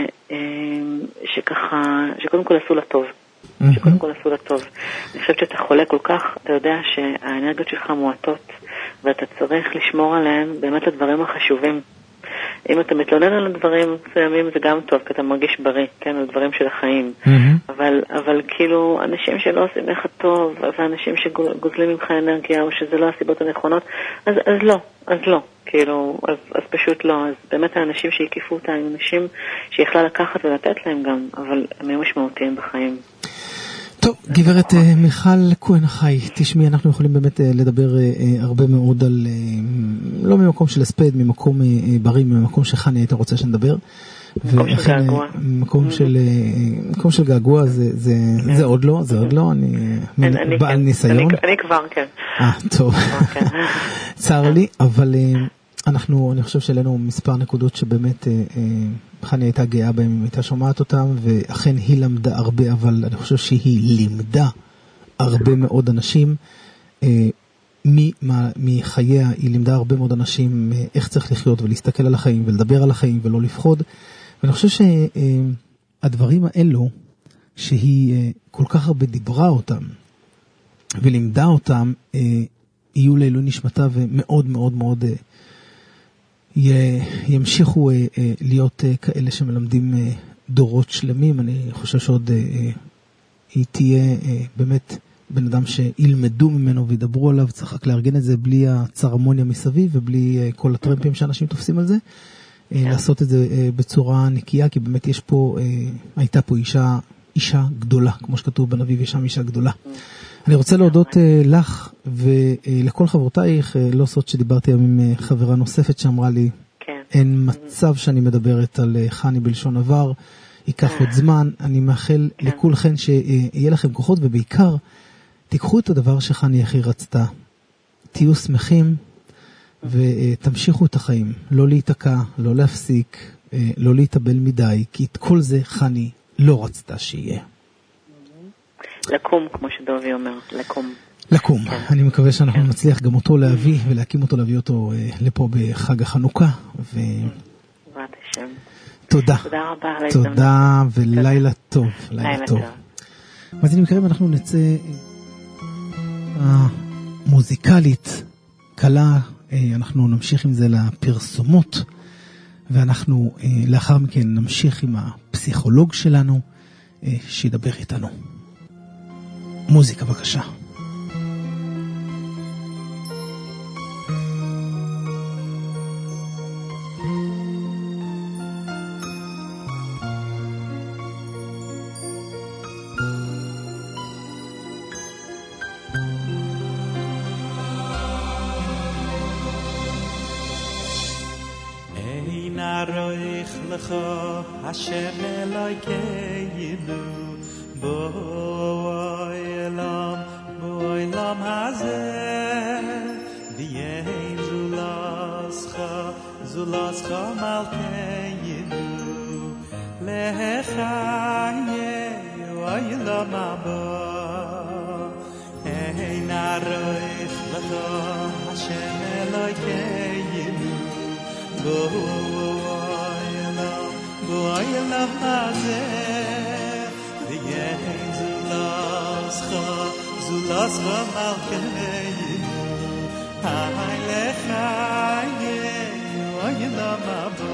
שככה, שקודם כל עשו לה טוב. שקודם כל עשו לה טוב. אני חושבת שאתה חולה כל כך, אתה יודע שהאנרגיות שלך מועטות, ואתה צריך לשמור עליהן באמת לדברים החשובים. אם אתה מתלונן על הדברים מסוימים זה גם טוב, כי אתה מרגיש בריא, כן, על דברים של החיים. אבל, אבל כאילו, אנשים שלא עושים לך טוב, ואנשים שגוזלים ממך אנרגיה, או שזה לא הסיבות הנכונות, אז, אז לא, אז לא. כאילו, אז, אז פשוט לא. אז באמת האנשים שהקיפו אותה, הם אנשים שיכלה לקחת ולתת להם גם, אבל הם היו משמעותיים בחיים. טוב, גברת מיכל כהן חי, תשמעי, אנחנו יכולים באמת לדבר הרבה מאוד על, לא ממקום של הספד, ממקום בריא, ממקום שחני הייתה רוצה שנדבר. מקום של געגוע. מקום של, מקום של געגוע, זה, זה, זה עוד לא, זה עוד לא, אני בעל ניסיון. אני כבר, כן. אה, טוב. צער לי, אבל אנחנו, אני חושב שאלינו מספר נקודות שבאמת חני הייתה גאה בהם, הייתה שומעת אותם, ואכן היא למדה הרבה, אבל אני חושב שהיא לימדה הרבה מאוד אנשים, מחייה היא לימדה הרבה מאוד אנשים איך צריך לחיות ולהסתכל על החיים ולדבר על החיים ולא לפחוד. ואני חושב שהדברים האלו שהיא כל כך הרבה דיברה אותם ולימדה אותם יהיו לעילוי נשמתה ומאוד מאוד מאוד ימשיכו להיות כאלה שמלמדים דורות שלמים. אני חושב שעוד היא תהיה באמת בן אדם שילמדו ממנו וידברו עליו. צריך רק לארגן את זה בלי הצרמוניה מסביב ובלי כל הטרמפים שאנשים תופסים על זה. לעשות את זה בצורה נקייה, כי באמת יש פה, הייתה פה אישה, אישה גדולה, כמו שכתוב בנביא, יש שם אישה גדולה. אני רוצה להודות לך ולכל חברותייך, לא סוד שדיברתי עם חברה נוספת שאמרה לי, אין מצב שאני מדברת על חני בלשון עבר, ייקח עוד זמן. אני מאחל לכולכן שיהיה לכם כוחות, ובעיקר תיקחו את הדבר שחני הכי רצתה, תהיו שמחים ותמשיכו את החיים, לא להתעקע, לא להפסיק, לא להתאבל מדי, כי את כל זה חני לא רצתה שיהיה. לקום, כמו שדובי אומר, לקום. לקום. אני מקווה שאנחנו נצליח גם אותו להביא ולהקים אותו, להביא אותו לפה בחג החנוכה. בעזרת השם. תודה. תודה רבה על ההזדמנות. תודה ולילה טוב. לילה טוב. אז אני מקווה, אנחנו נצא מוזיקלית קלה, אנחנו נמשיך עם זה לפרסומות, ואנחנו לאחר מכן נמשיך עם הפסיכולוג שלנו שידבר איתנו. מוזיקה בבקשה. Hashem Elokeinu bo'olam bo'olam hazeh v'yein zulascha zulascha malkeinu lechayehu olam haba ein aroich lecha Hashem Elokeinu bo'olam bo'olam hazeh v'yein zulascha zulascha malkeinu hay lechayehu olam haba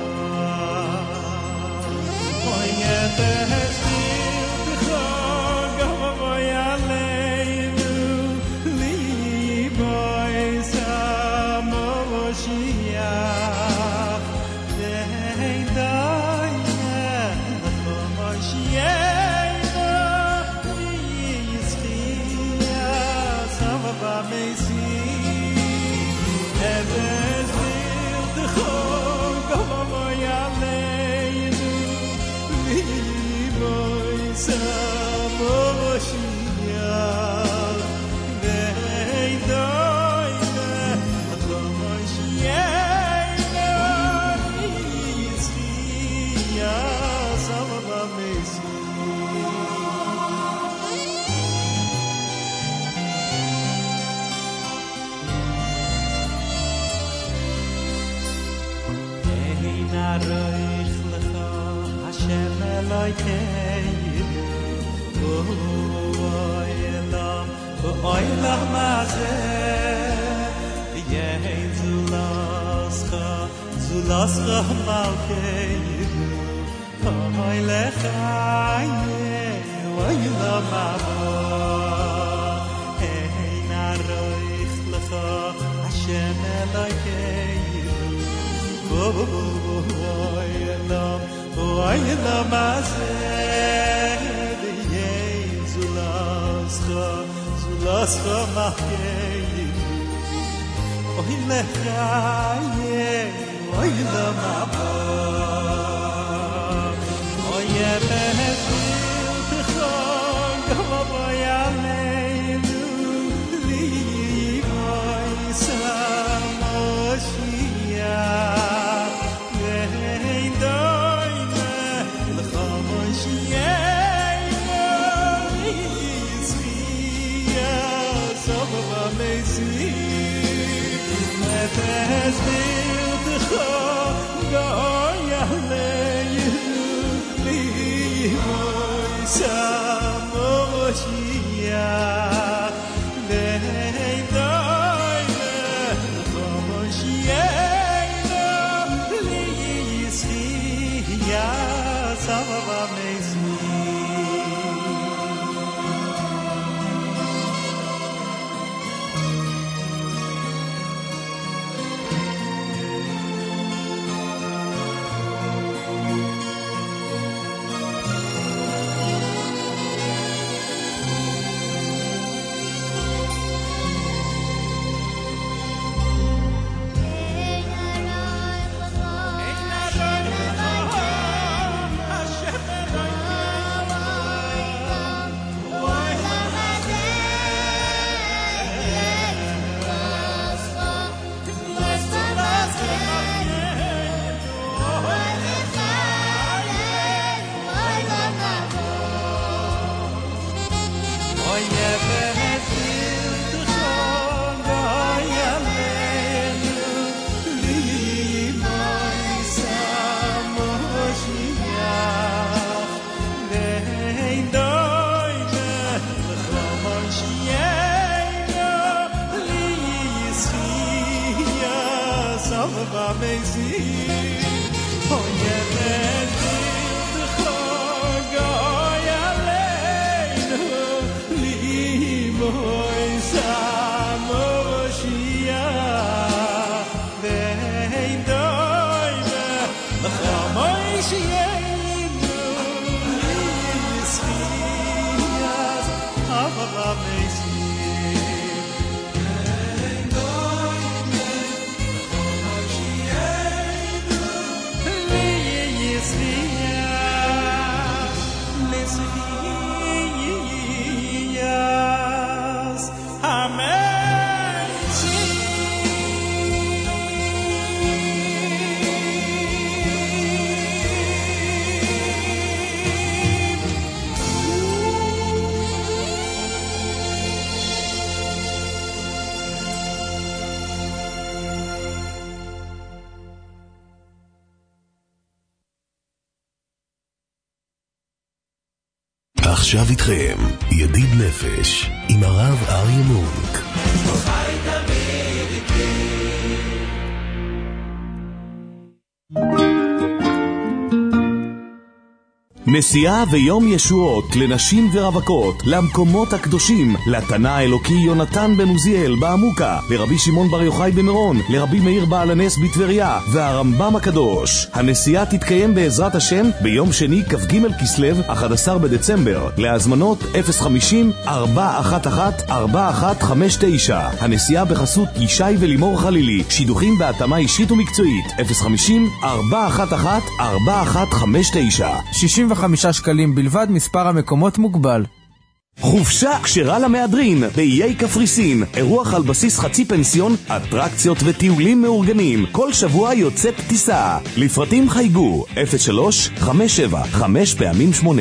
Olam hazeh v'yein zulascha zulascha malkeinu hay lechayehu olam haba ein aroich lecha Hashem Elokeinu bo'olam bo'olam hazeh v'yein zulascha Lascha malkeinu oy lechayehu olam haba oy behezil tchon gavoy aleinu liboy samoshiach vein doime lechomoshiach עכשיו איתכם, ידיד נפש, עם הרב אריה מונק. נסיעה ויום ישועות לנשים ורווקות, למקומות הקדושים, לתנא האלוקי יונתן בן עוזיאל בעמוקה, לרבי שמעון בר יוחאי במירון, לרבי מאיר בעל הנס בטבריה והרמב"ם הקדוש. הנסיעה תתקיים בעזרת השם ביום שני כ"ג כסלו, אחד עשר בדצמבר. להזמנות אפס חמישים ארבע אחת אחת ארבע אחת חמש תשע. הנסיעה בחסות ישי ולימור חלילי, שידוכים בהתאמה אישית ומקצועית. אפס חמישים ארבע אחת אחת ארבע אחת חמש תשע. שישים וחמישה שקלים בלבד, מספר המקומות מוגבל. חופשה כשרה למהדרין באיי קפריסין, אירוח על בסיס חצי פנסיון, אטרקציות וטיולים מאורגנים, כל שבוע יוצא פטיסה. לפרטים חייגו אפס שלוש חמש שבע חמש פעמים שמונה.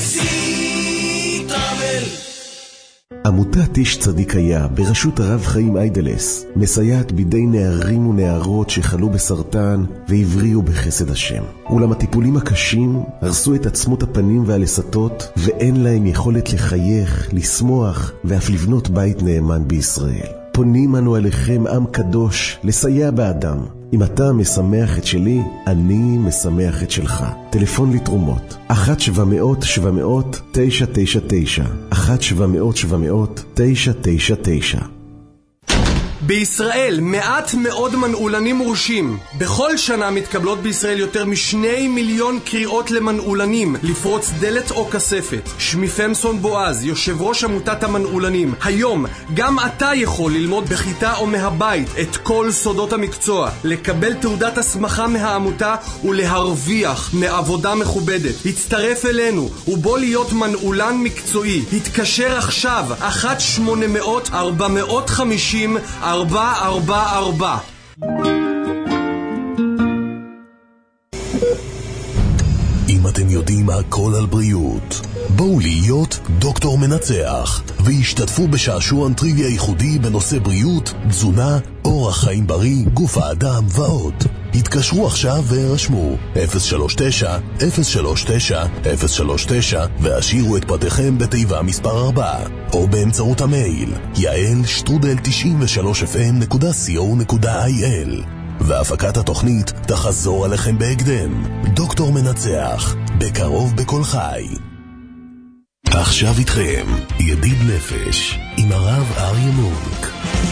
עמותת איש צדיק היה בראשות הרב חיים איידלס מסייעת בידי נערים ונערות שחלו בסרטן והבריאו בחסד השם. אולם הטיפולים הקשים הרסו את עצמות הפנים והלסתות, ואין להם יכולת לחייך, לשמוח ואף לבנות בית נאמן בישראל. פונים אנו אליכם עם קדוש לסייע באדם. אם אתה משמח את שלי, אני משמח את שלך. טלפון לתרומות אחת שבע מאות שבע מאות תשע תשע תשע, אחת שבע מאות שבע מאות תשע תשע תשע. בישראל מעט מאוד מנעולנים מורשים. בכל שנה מתקבלות בישראל יותר משני מיליון קריאות למנעולנים לפרוץ דלת או כספת. שמי פמסון בועז, יושב ראש עמותת המנעולנים. היום גם אתה יכול ללמוד בכיתה או מהבית את כל סודות המקצוע, לקבל תעודת הסמכה מהעמותה ולהרוויח מעבודה מכובדת. הצטרף אלינו ובוא להיות מנעולן מקצועי. התקשר עכשיו אחת שמונה מאות ארבע מאות חמישים ארבע ארבע ארבע. אם אתם יודעים הכל על בריאות. בואו להיות דוקטור מנצח, והשתתפו בשעשועון טריוויה ייחודי בנושא בריאות, תזונה, אורח חיים בריא, גוף האדם ועוד. התקשרו עכשיו והרשמו אפס שלוש תשע אפס שלוש תשע אפס שלוש תשע והשאירו את פרטיכם בתיבה מספר ארבע, או באמצעות המייל יעל שטרודל תשעים ושלוש אף אם נקודה סי או נקודה איי אל. והפקת התוכנית תחזור עליכם בהקדם. דוקטור מנצח, בקרוב בכל חי. עכשיו איתכם ידיד נפש עם הרב אריה מונק.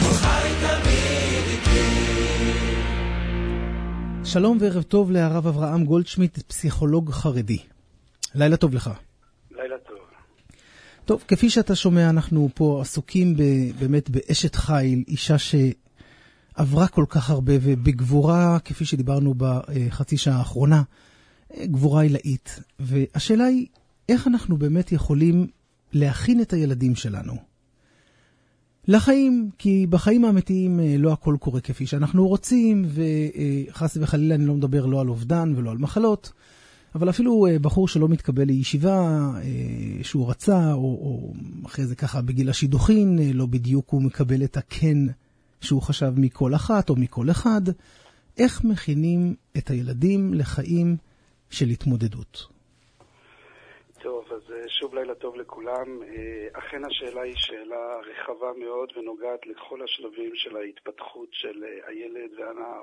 שלום וערב טוב להרב אברהם גולדשמיט, פסיכולוג חרדי. לילה טוב לך. לילה טוב. טוב, כפי שאתה שומע, אנחנו פה עסוקים ב- באמת באשת חיל, אישה שעברה כל כך הרבה, ובגבורה, כפי שדיברנו בחצי שעה האחרונה, גבורה עילאית. והשאלה היא, איך אנחנו באמת יכולים להכין את הילדים שלנו לחיים? כי בחיים האמיתיים לא הכל קורה כפי שאנחנו רוצים, וחס וחלילה אני לא מדבר לא על אובדן ולא על מחלות, אבל אפילו בחור שלא מתקבל לישיבה שהוא רצה, או, או אחרי זה ככה בגיל השידוכין, לא בדיוק הוא מקבל את הכן שהוא חשב מכל אחת או מכל אחד. איך מכינים את הילדים לחיים של התמודדות? טוב, אז שוב לילה טוב לכולם. אכן השאלה היא שאלה רחבה מאוד ונוגעת לכל השלבים של ההתפתחות של הילד והנער.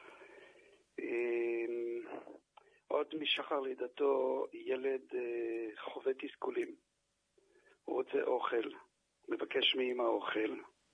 עוד משחר לידתו ילד חווה תסכולים. הוא רוצה אוכל, מבקש מאמא אוכל,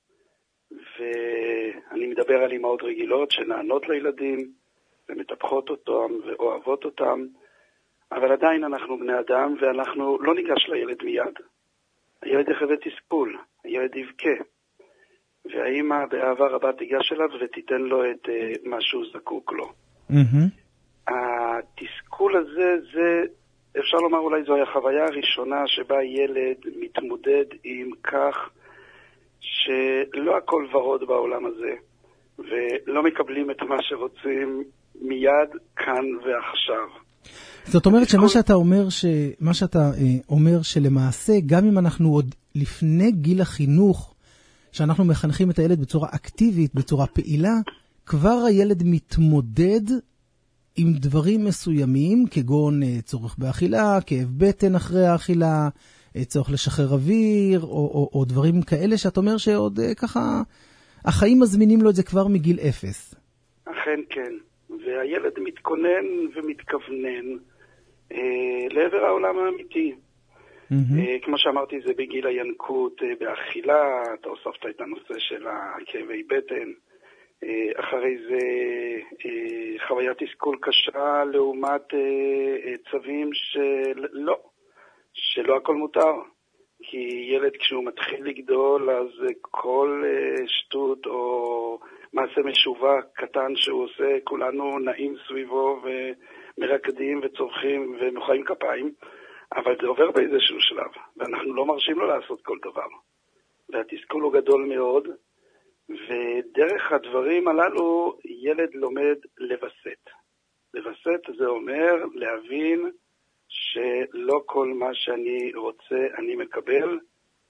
ואני מדבר על אמהות רגילות שנענות לילדים ומטפחות אותם ואוהבות אותם, אבל עדיין אנחנו בני אדם ואנחנו לא ניגש לילד מיד. הילד יחווה תסכול, הילד יבכה, והאמא באהבה רבה תיגש אליו ותיתן לו את uh, מה שהוא זקוק לו. Mm-hmm. התסכול הזה, זה, אפשר לומר אולי זו החוויה הראשונה שבה ילד מתמודד עם כך שלא הכל ורוד בעולם הזה, ולא מקבלים את מה שרוצים מיד, כאן ועכשיו. זאת אומרת שמה שאתה אומר, שמה שאתה אומר שלמעשה, גם אם אנחנו עוד לפני גיל החינוך, שאנחנו מחנכים את הילד בצורה אקטיבית, בצורה פעילה, כבר הילד מתמודד עם דברים מסוימים, כגון צורך באכילה, כאב בטן אחרי האכילה, צורך לשחרר אוויר, או, או, או דברים כאלה שאת אומר שעוד ככה, החיים מזמינים לו את זה כבר מגיל אפס. אכן כן. והילד מתכונן ומתכוונן אה, לעבר העולם האמיתי. Mm-hmm. אה, כמו שאמרתי, זה בגיל הינקות, אה, באכילה, אתה הוספת את הנושא של הכאבי בטן. אה, אחרי זה אה, חוויית תסכול קשה לעומת אה, אה, צווים שלא, שלא הכל מותר. כי ילד כשהוא מתחיל לגדול, אז כל אה, שטות או מעשה משובה קטן שהוא עושה, כולנו נעים סביבו ומרקדים וצורכים ומוחאים כפיים, אבל זה עובר באיזשהו שלב, ואנחנו לא מרשים לו לעשות כל דבר. והתסכול הוא גדול מאוד, ודרך הדברים הללו ילד לומד לבסט. לבסט זה אומר להבין שלא כל מה שאני רוצה אני מקבל,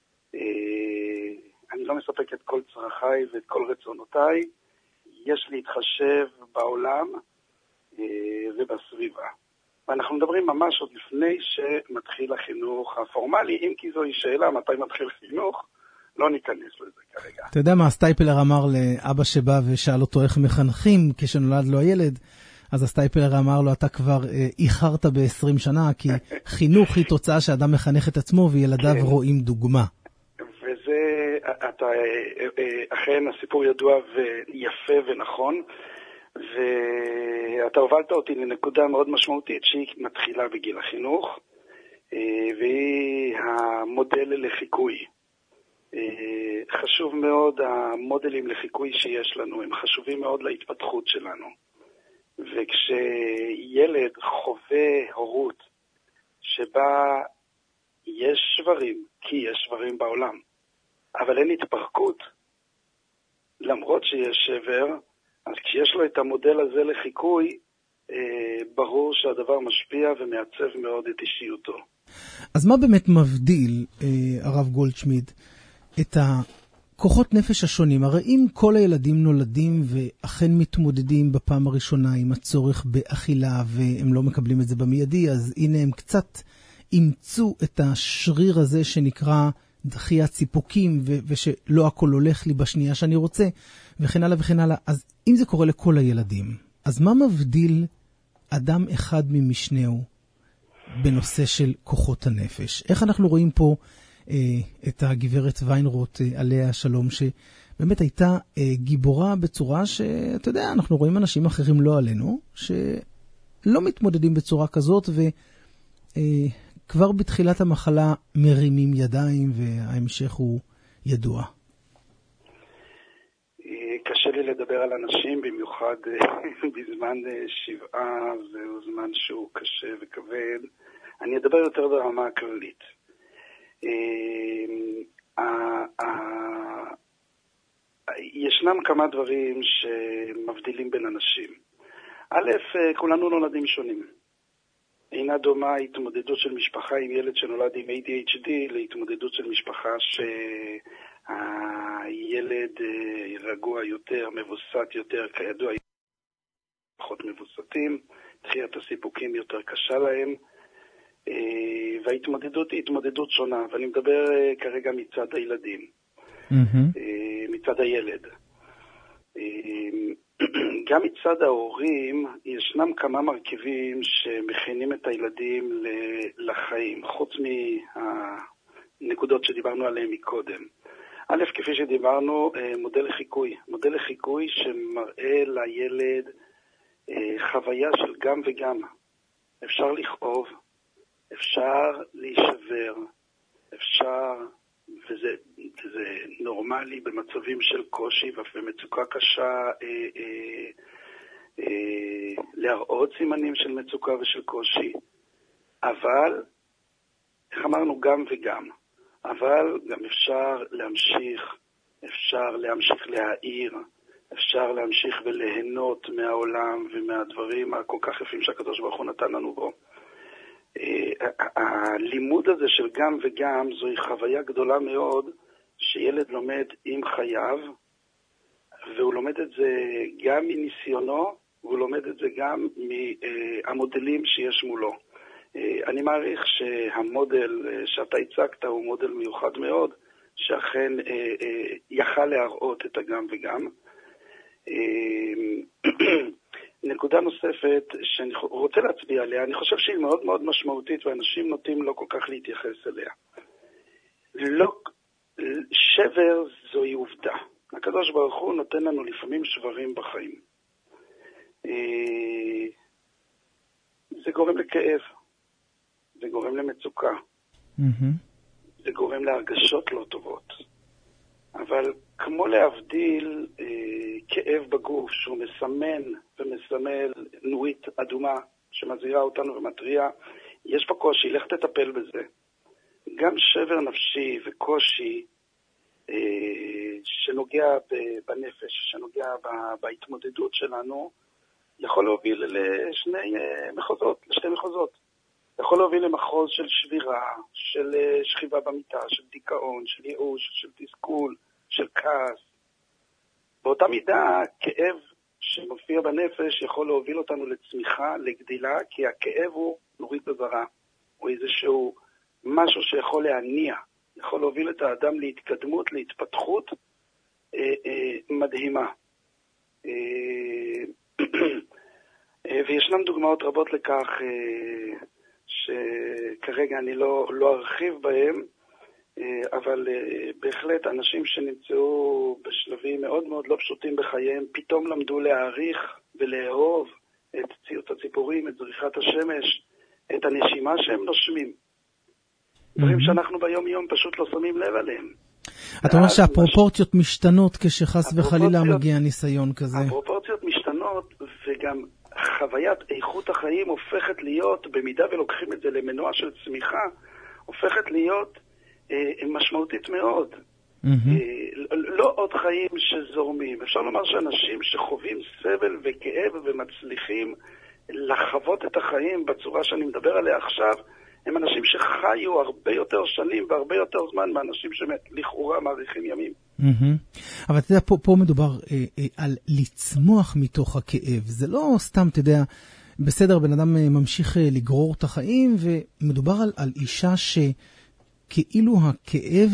אני לא מספק את כל צרכיי ואת כל רצונותיי, יש להתחשב בעולם ובסביבה. ואנחנו מדברים ממש עוד לפני שמתחיל החינוך הפורמלי, אם כי זוהי שאלה מתי מתחיל חינוך, לא ניכנס לזה כרגע. אתה יודע מה הסטייפלר אמר לאבא שבא ושאל אותו איך מחנכים כשנולד לו הילד? אז הסטייפלר אמר לו, אתה כבר איחרת ב-עשרים שנה, כי חינוך היא תוצאה שאדם מחנך את עצמו וילדיו כן. רואים דוגמה. וזה, אתה, אכן הסיפור ידוע ויפה ונכון, ואתה הובלת אותי לנקודה מאוד משמעותית שהיא מתחילה בגיל החינוך, והיא המודל לחיקוי. חשוב מאוד, המודלים לחיקוי שיש לנו, הם חשובים מאוד להתפתחות שלנו. וכשילד חווה הורות שבה יש שברים, כי יש שברים בעולם, אבל אין התפרקות, למרות שיש שבר, אז כשיש לו את המודל הזה לחיקוי, ברור שהדבר משפיע ומעצב מאוד את אישיותו. אז מה באמת מבדיל, הרב גולדשמיד, את הכוחות נפש השונים? הרי אם כל הילדים נולדים ואכן מתמודדים בפעם הראשונה עם הצורך באכילה והם לא מקבלים את זה במיידי, אז הנה הם קצת אימצו את השריר הזה שנקרא דחיית סיפוקים ו- ושלא הכל הולך לי בשנייה שאני רוצה וכן הלאה וכן הלאה. אז אם זה קורה לכל הילדים, אז מה מבדיל אדם אחד ממשנהו בנושא של כוחות הנפש? איך אנחנו רואים פה אה, את הגברת ויינרוט אה, עליה השלום, שבאמת הייתה אה, גיבורה בצורה שאתה יודע, אנחנו רואים אנשים אחרים לא עלינו, שלא מתמודדים בצורה כזאת וכבר אה, בתחילת המחלה מרימים ידיים וההמשך הוא ידוע. קשה לי לדבר על אנשים, במיוחד בזמן שבעה, זהו זמן שהוא קשה וכבד. אני אדבר יותר ברמה הכללית. ישנם כמה דברים שמבדילים בין אנשים. א', כולנו נולדים שונים. אינה דומה התמודדות של משפחה עם ילד שנולד עם איי די אייץ' די להתמודדות של משפחה שהילד רגוע יותר, מבוסת יותר, כידוע פחות מבוסתים, דחיית הסיפוקים יותר קשה להם, וההתמודדות היא התמודדות שונה, ואני מדבר כרגע מצד הילדים, mm-hmm. מצד הילד. גם מצד ההורים ישנם כמה מרכיבים שמכינים את הילדים לחיים, חוץ מהנקודות שדיברנו עליהן מקודם. א', כפי שדיברנו, מודל חיקוי. מודל חיקוי שמראה לילד חוויה של גם וגם. אפשר לכאוב, אפשר להישבר, אפשר, וזה זה נורמלי במצבים של קושי ומצוקה קשה, אה, אה, אה, להראות סימנים של מצוקה ושל קושי. אבל, איך אמרנו, גם וגם. אבל גם אפשר להמשיך, אפשר להמשיך להעיר, אפשר להמשיך וליהנות מהעולם ומהדברים הכל כך יפים שהקדוש ברוך הוא נתן לנו בו. הלימוד הזה של גם וגם זוהי חוויה גדולה מאוד שילד לומד עם חייו, והוא לומד את זה גם מניסיונו, והוא לומד את זה גם מהמודלים שיש מולו. אני מעריך שהמודל שאתה הצגת הוא מודל מיוחד מאוד, שאכן יכל להראות את הגם וגם. נקודה נוספת שאני רוצה להצביע עליה, אני חושב שהיא מאוד מאוד משמעותית ואנשים נוטים לא כל כך להתייחס אליה. לא, שבר זוהי עובדה. הקדוש ברוך הוא נותן לנו לפעמים שברים בחיים. זה גורם לכאב, זה גורם למצוקה, mm-hmm. זה גורם להרגשות לא טובות. אבל כמו להבדיל אה, כאב בגוף שהוא מסמן ומסמל נורית אדומה שמזהירה אותנו ומטריעה, יש פה קושי, לך תטפל בזה. גם שבר נפשי וקושי אה, שנוגע בנפש, שנוגע בהתמודדות שלנו, יכול להוביל לשני מחוזות, לשתי מחוזות. יכול להוביל למחוז של שבירה, של שכיבה במיטה, של דיכאון, של ייאוש, של תסכול, של כעס. באותה מידה, כאב שמופיע בנפש יכול להוביל אותנו לצמיחה, לגדילה, כי הכאב הוא נורית בזרה, הוא איזשהו משהו שיכול להניע, יכול להוביל את האדם להתקדמות, להתפתחות אה, אה, מדהימה. אה, וישנם דוגמאות רבות לכך אה, שכרגע אני לא, לא ארחיב בהם, אבל בהחלט אנשים שנמצאו בשלבים מאוד מאוד לא פשוטים בחייהם, פתאום למדו להעריך ולאהוב את ציוט הציפורים, את זריחת השמש, את הנשימה שהם נושמים. דברים שאנחנו ביום יום פשוט לא שמים לב עליהם. אתה אומר שהפרופורציות משתנות כשחס וחלילה מגיע ניסיון כזה. הפרופורציות משתנות, וגם חוויית איכות החיים הופכת להיות, במידה ולוקחים את זה למנוע של צמיחה, הופכת להיות משמעותית מאוד. לא עוד חיים שזורמים. אפשר לומר שאנשים שחווים סבל וכאב ומצליחים לחוות את החיים בצורה שאני מדבר עליה עכשיו, הם אנשים שחיו הרבה יותר שנים והרבה יותר זמן מאנשים שלכאורה מאריכים ימים. אבל אתה יודע, פה מדובר על לצמוח מתוך הכאב. זה לא סתם, אתה יודע, בסדר, בן אדם ממשיך לגרור את החיים, ומדובר על אישה שכאילו הכאב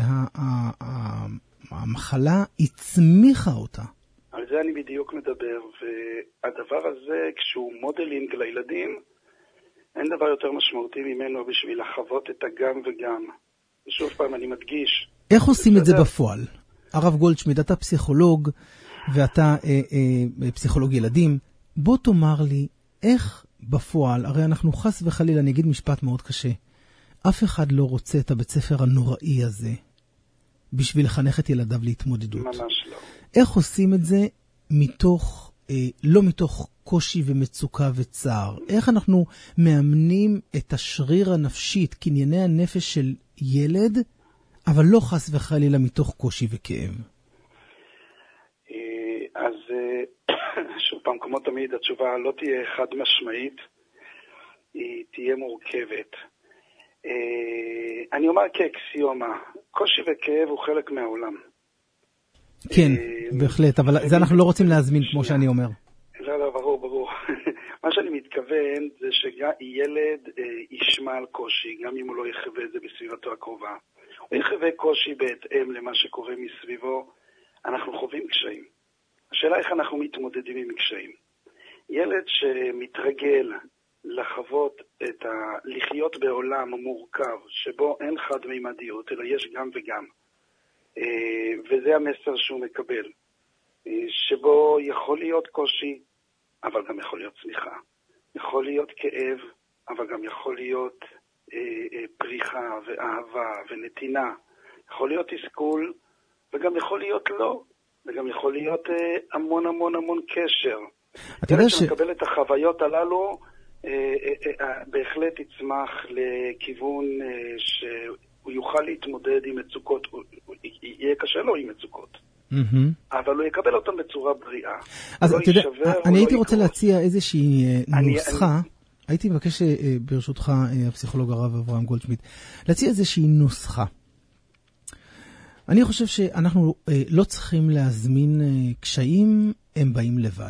והמחלה הצמיחה אותה. על זה אני בדיוק מדבר, והדבר הזה, כשהוא מודלינג לילדים, אין דבר יותר משמעותי ממנו בשביל לחוות את הגם וגם. ושוב פעם, אני מדגיש. איך עושים את זה בפועל? הרב גולדשמיד, אתה פסיכולוג, ואתה אה, אה, פסיכולוג ילדים. בוא תאמר לי, איך בפועל, הרי אנחנו חס וחלילה, אני אגיד משפט מאוד קשה, אף אחד לא רוצה את הבית ספר הנוראי הזה, בשביל לחנך את ילדיו להתמודדות. ממש לא. איך עושים את זה מתוך, אה, לא מתוך קושי ומצוקה וצער? איך אנחנו מאמנים את השריר הנפשית, קנייני הנפש של ילד, אבל לא חס וחלילה מתוך קושי וכאב? אז שוב פעם, כמו תמיד, התשובה לא תהיה חד משמעית, היא תהיה מורכבת. אני אומר כאקסיומה, קושי וכאב הוא חלק מהעולם. כן, בהחלט, אבל זה אנחנו לא רוצים להזמין, כמו שאני אומר. לא, לא, ברור, ברור. מה שאני מתכוון זה שילד ישמע על קושי, גם אם הוא לא יחווה את זה בסביבתו הקרובה. הוא יחווה קושי בהתאם למה שקורה מסביבו. אנחנו חווים קשיים. השאלה איך אנחנו מתמודדים עם קשיים. ילד שמתרגל לחוות את ה... לחיות בעולם מורכב, שבו אין חד-מימדיות, אלא יש גם וגם. וזה המסר שהוא מקבל. שבו יכול להיות קושי, אבל גם יכול להיות צמיחה. יכול להיות כאב, אבל גם יכול להיות אה, אה, פריחה ואהבה ונתינה. יכול להיות תסכול, וגם יכול להיות לא. וגם יכול להיות אה, המון המון המון קשר. ילד שמקבל ש... את החוויות הללו, אה, אה, אה, בהחלט יצמח לכיוון אה, שהוא יוכל להתמודד עם מצוקות, הוא, הוא, יהיה קשה לו עם מצוקות. אבל הוא יקבל אותם בצורה בריאה. אז אתה יודע, אני הייתי רוצה להציע איזושהי נוסחה, הייתי מבקש ברשותך, הפסיכולוג הרב אברהם גולדשמיד, להציע איזושהי נוסחה. אני חושב שאנחנו לא צריכים להזמין קשיים, הם באים לבד.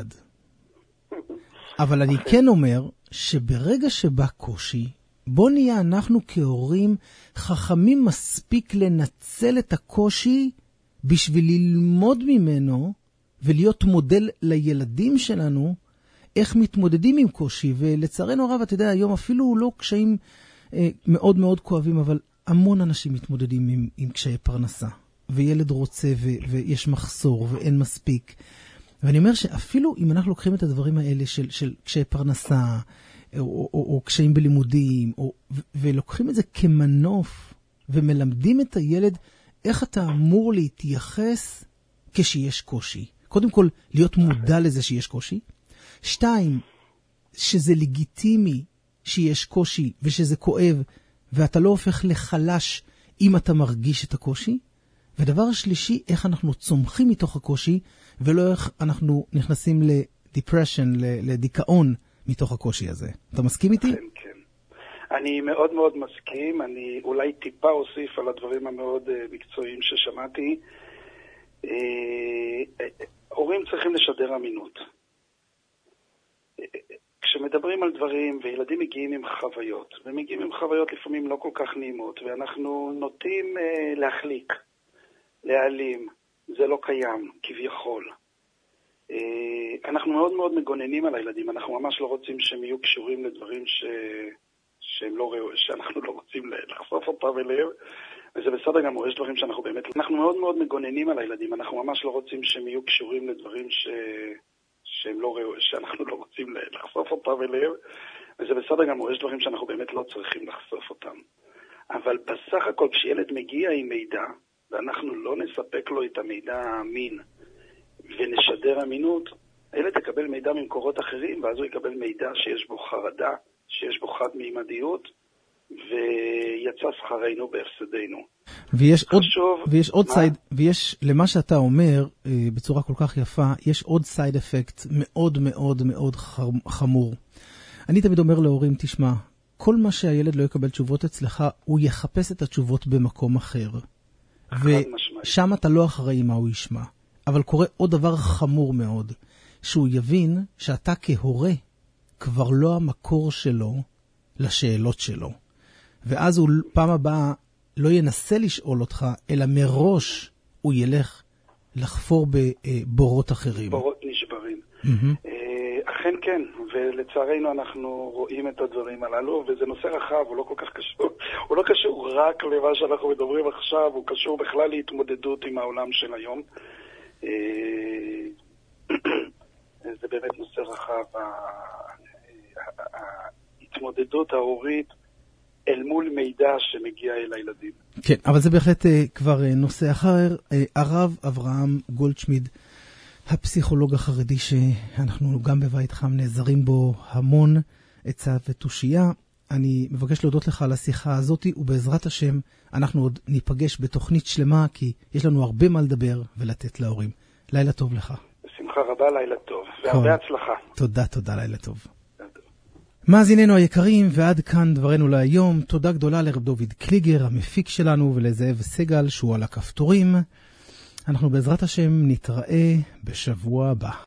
אבל אני כן אומר שברגע שבא קושי, בוא נהיה אנחנו כהורים חכמים מספיק לנצל את הקושי בשביל ללמוד ממנו ולהיות מודל לילדים שלנו איך מתמודדים עם קושי. ולצערנו הרב, אתה יודע, היום אפילו לא קשיים אה, מאוד מאוד כואבים, אבל המון אנשים מתמודדים עם, עם קשיי פרנסה. וילד רוצה ו- ויש מחסור ואין מספיק. ואני אומר שאפילו אם אנחנו לוקחים את הדברים האלה של, של קשיי פרנסה, או, או, או, או קשיים בלימודים, או, ו- ולוקחים את זה כמנוף ומלמדים את הילד איך אתה אמור להתייחס כשיש קושי. קודם כל, להיות מודע לזה שיש קושי. שתיים, שזה לגיטימי שיש קושי ושזה כואב, ואתה לא הופך לחלש אם אתה מרגיש את הקושי. ודבר שלישי, איך אנחנו צומחים מתוך הקושי, ולא איך אנחנו נכנסים לדיפרשן, לדיכאון מתוך הקושי הזה. אתה מסכים איתי? כן, כן. אני מאוד מאוד מסכים, אני אולי טיפה אוסיף על הדברים המאוד מקצועיים ששמעתי. הורים צריכים לשדר אמינות. כשמדברים על דברים וילדים מגיעים עם חוויות, ומגיעים עם חוויות לפעמים לא כל כך נעימות, ואנחנו נוטים להחליק, להעלים, זה לא קיים, כביכול. אנחנו מאוד מאוד מגוננים על הילדים, אנחנו ממש לא רוצים שהם יהיו קשורים לדברים ש... שהם לא, שאנחנו לא רוצים לחשוף אותם אליהם, וזה בסדר גמור, יש דברים שאנחנו באמת, אנחנו מאוד מאוד מגוננים על הילדים, אנחנו ממש לא רוצים שהם יהיו קשורים לדברים ש... שהם לא, שאנחנו לא רוצים לחשוף אותם אליהם, וזה בסדר גמור, יש דברים שאנחנו באמת לא צריכים לחשוף אותם. אבל בסך הכל, כשילד מגיע עם מידע, ואנחנו לא נספק לו את המידע האמין, ונשדר אמינות, הילד יקבל מידע ממקורות אחרים, ואז הוא יקבל מידע שיש בו חרדה, שיש בו חד מימדיות, ויצא שכרנו בהפסדנו. ויש עוד, חשוב, ויש עוד מה? סייד, ויש, למה שאתה אומר, בצורה כל כך יפה, יש עוד סייד אפקט מאוד מאוד מאוד חמור. אני תמיד אומר להורים, תשמע, כל מה שהילד לא יקבל תשובות אצלך, הוא יחפש את התשובות במקום אחר. ושם אתה לא אחראי מה הוא ישמע. אבל קורה עוד דבר חמור מאוד, שהוא יבין שאתה כהורה כבר לא המקור שלו לשאלות שלו. ואז הוא פעם הבאה לא ינסה לשאול אותך, אלא מראש הוא ילך לחפור בבורות אחרים. בורות נשברים. Mm-hmm. אכן כן, ולצערנו אנחנו רואים את הדברים הללו, וזה נושא רחב, הוא לא כל כך קשור, הוא לא קשור רק למה שאנחנו מדברים עכשיו, הוא קשור בכלל להתמודדות עם העולם של היום. זה באמת נושא רחב, ההתמודדות ההורית אל מול מידע שמגיע אל הילדים. כן, אבל זה בהחלט כבר נושא אחר. הרב אברהם גולדשמיד, הפסיכולוג החרדי שאנחנו גם בבית חם נעזרים בו המון עצה ותושייה. אני מבקש להודות לך על השיחה הזאת, ובעזרת השם אנחנו עוד ניפגש בתוכנית שלמה, כי יש לנו הרבה מה לדבר ולתת להורים. לילה טוב לך. בשמחה רבה, לילה טוב, והרבה הצלחה. תודה, תודה, לילה טוב. מאזיננו היקרים, ועד כאן דברנו להיום. תודה גדולה לרב דוד קליגר, המפיק שלנו, ולזאב סגל שהוא על הכפתורים. אנחנו בעזרת השם נתראה בשבוע הבא.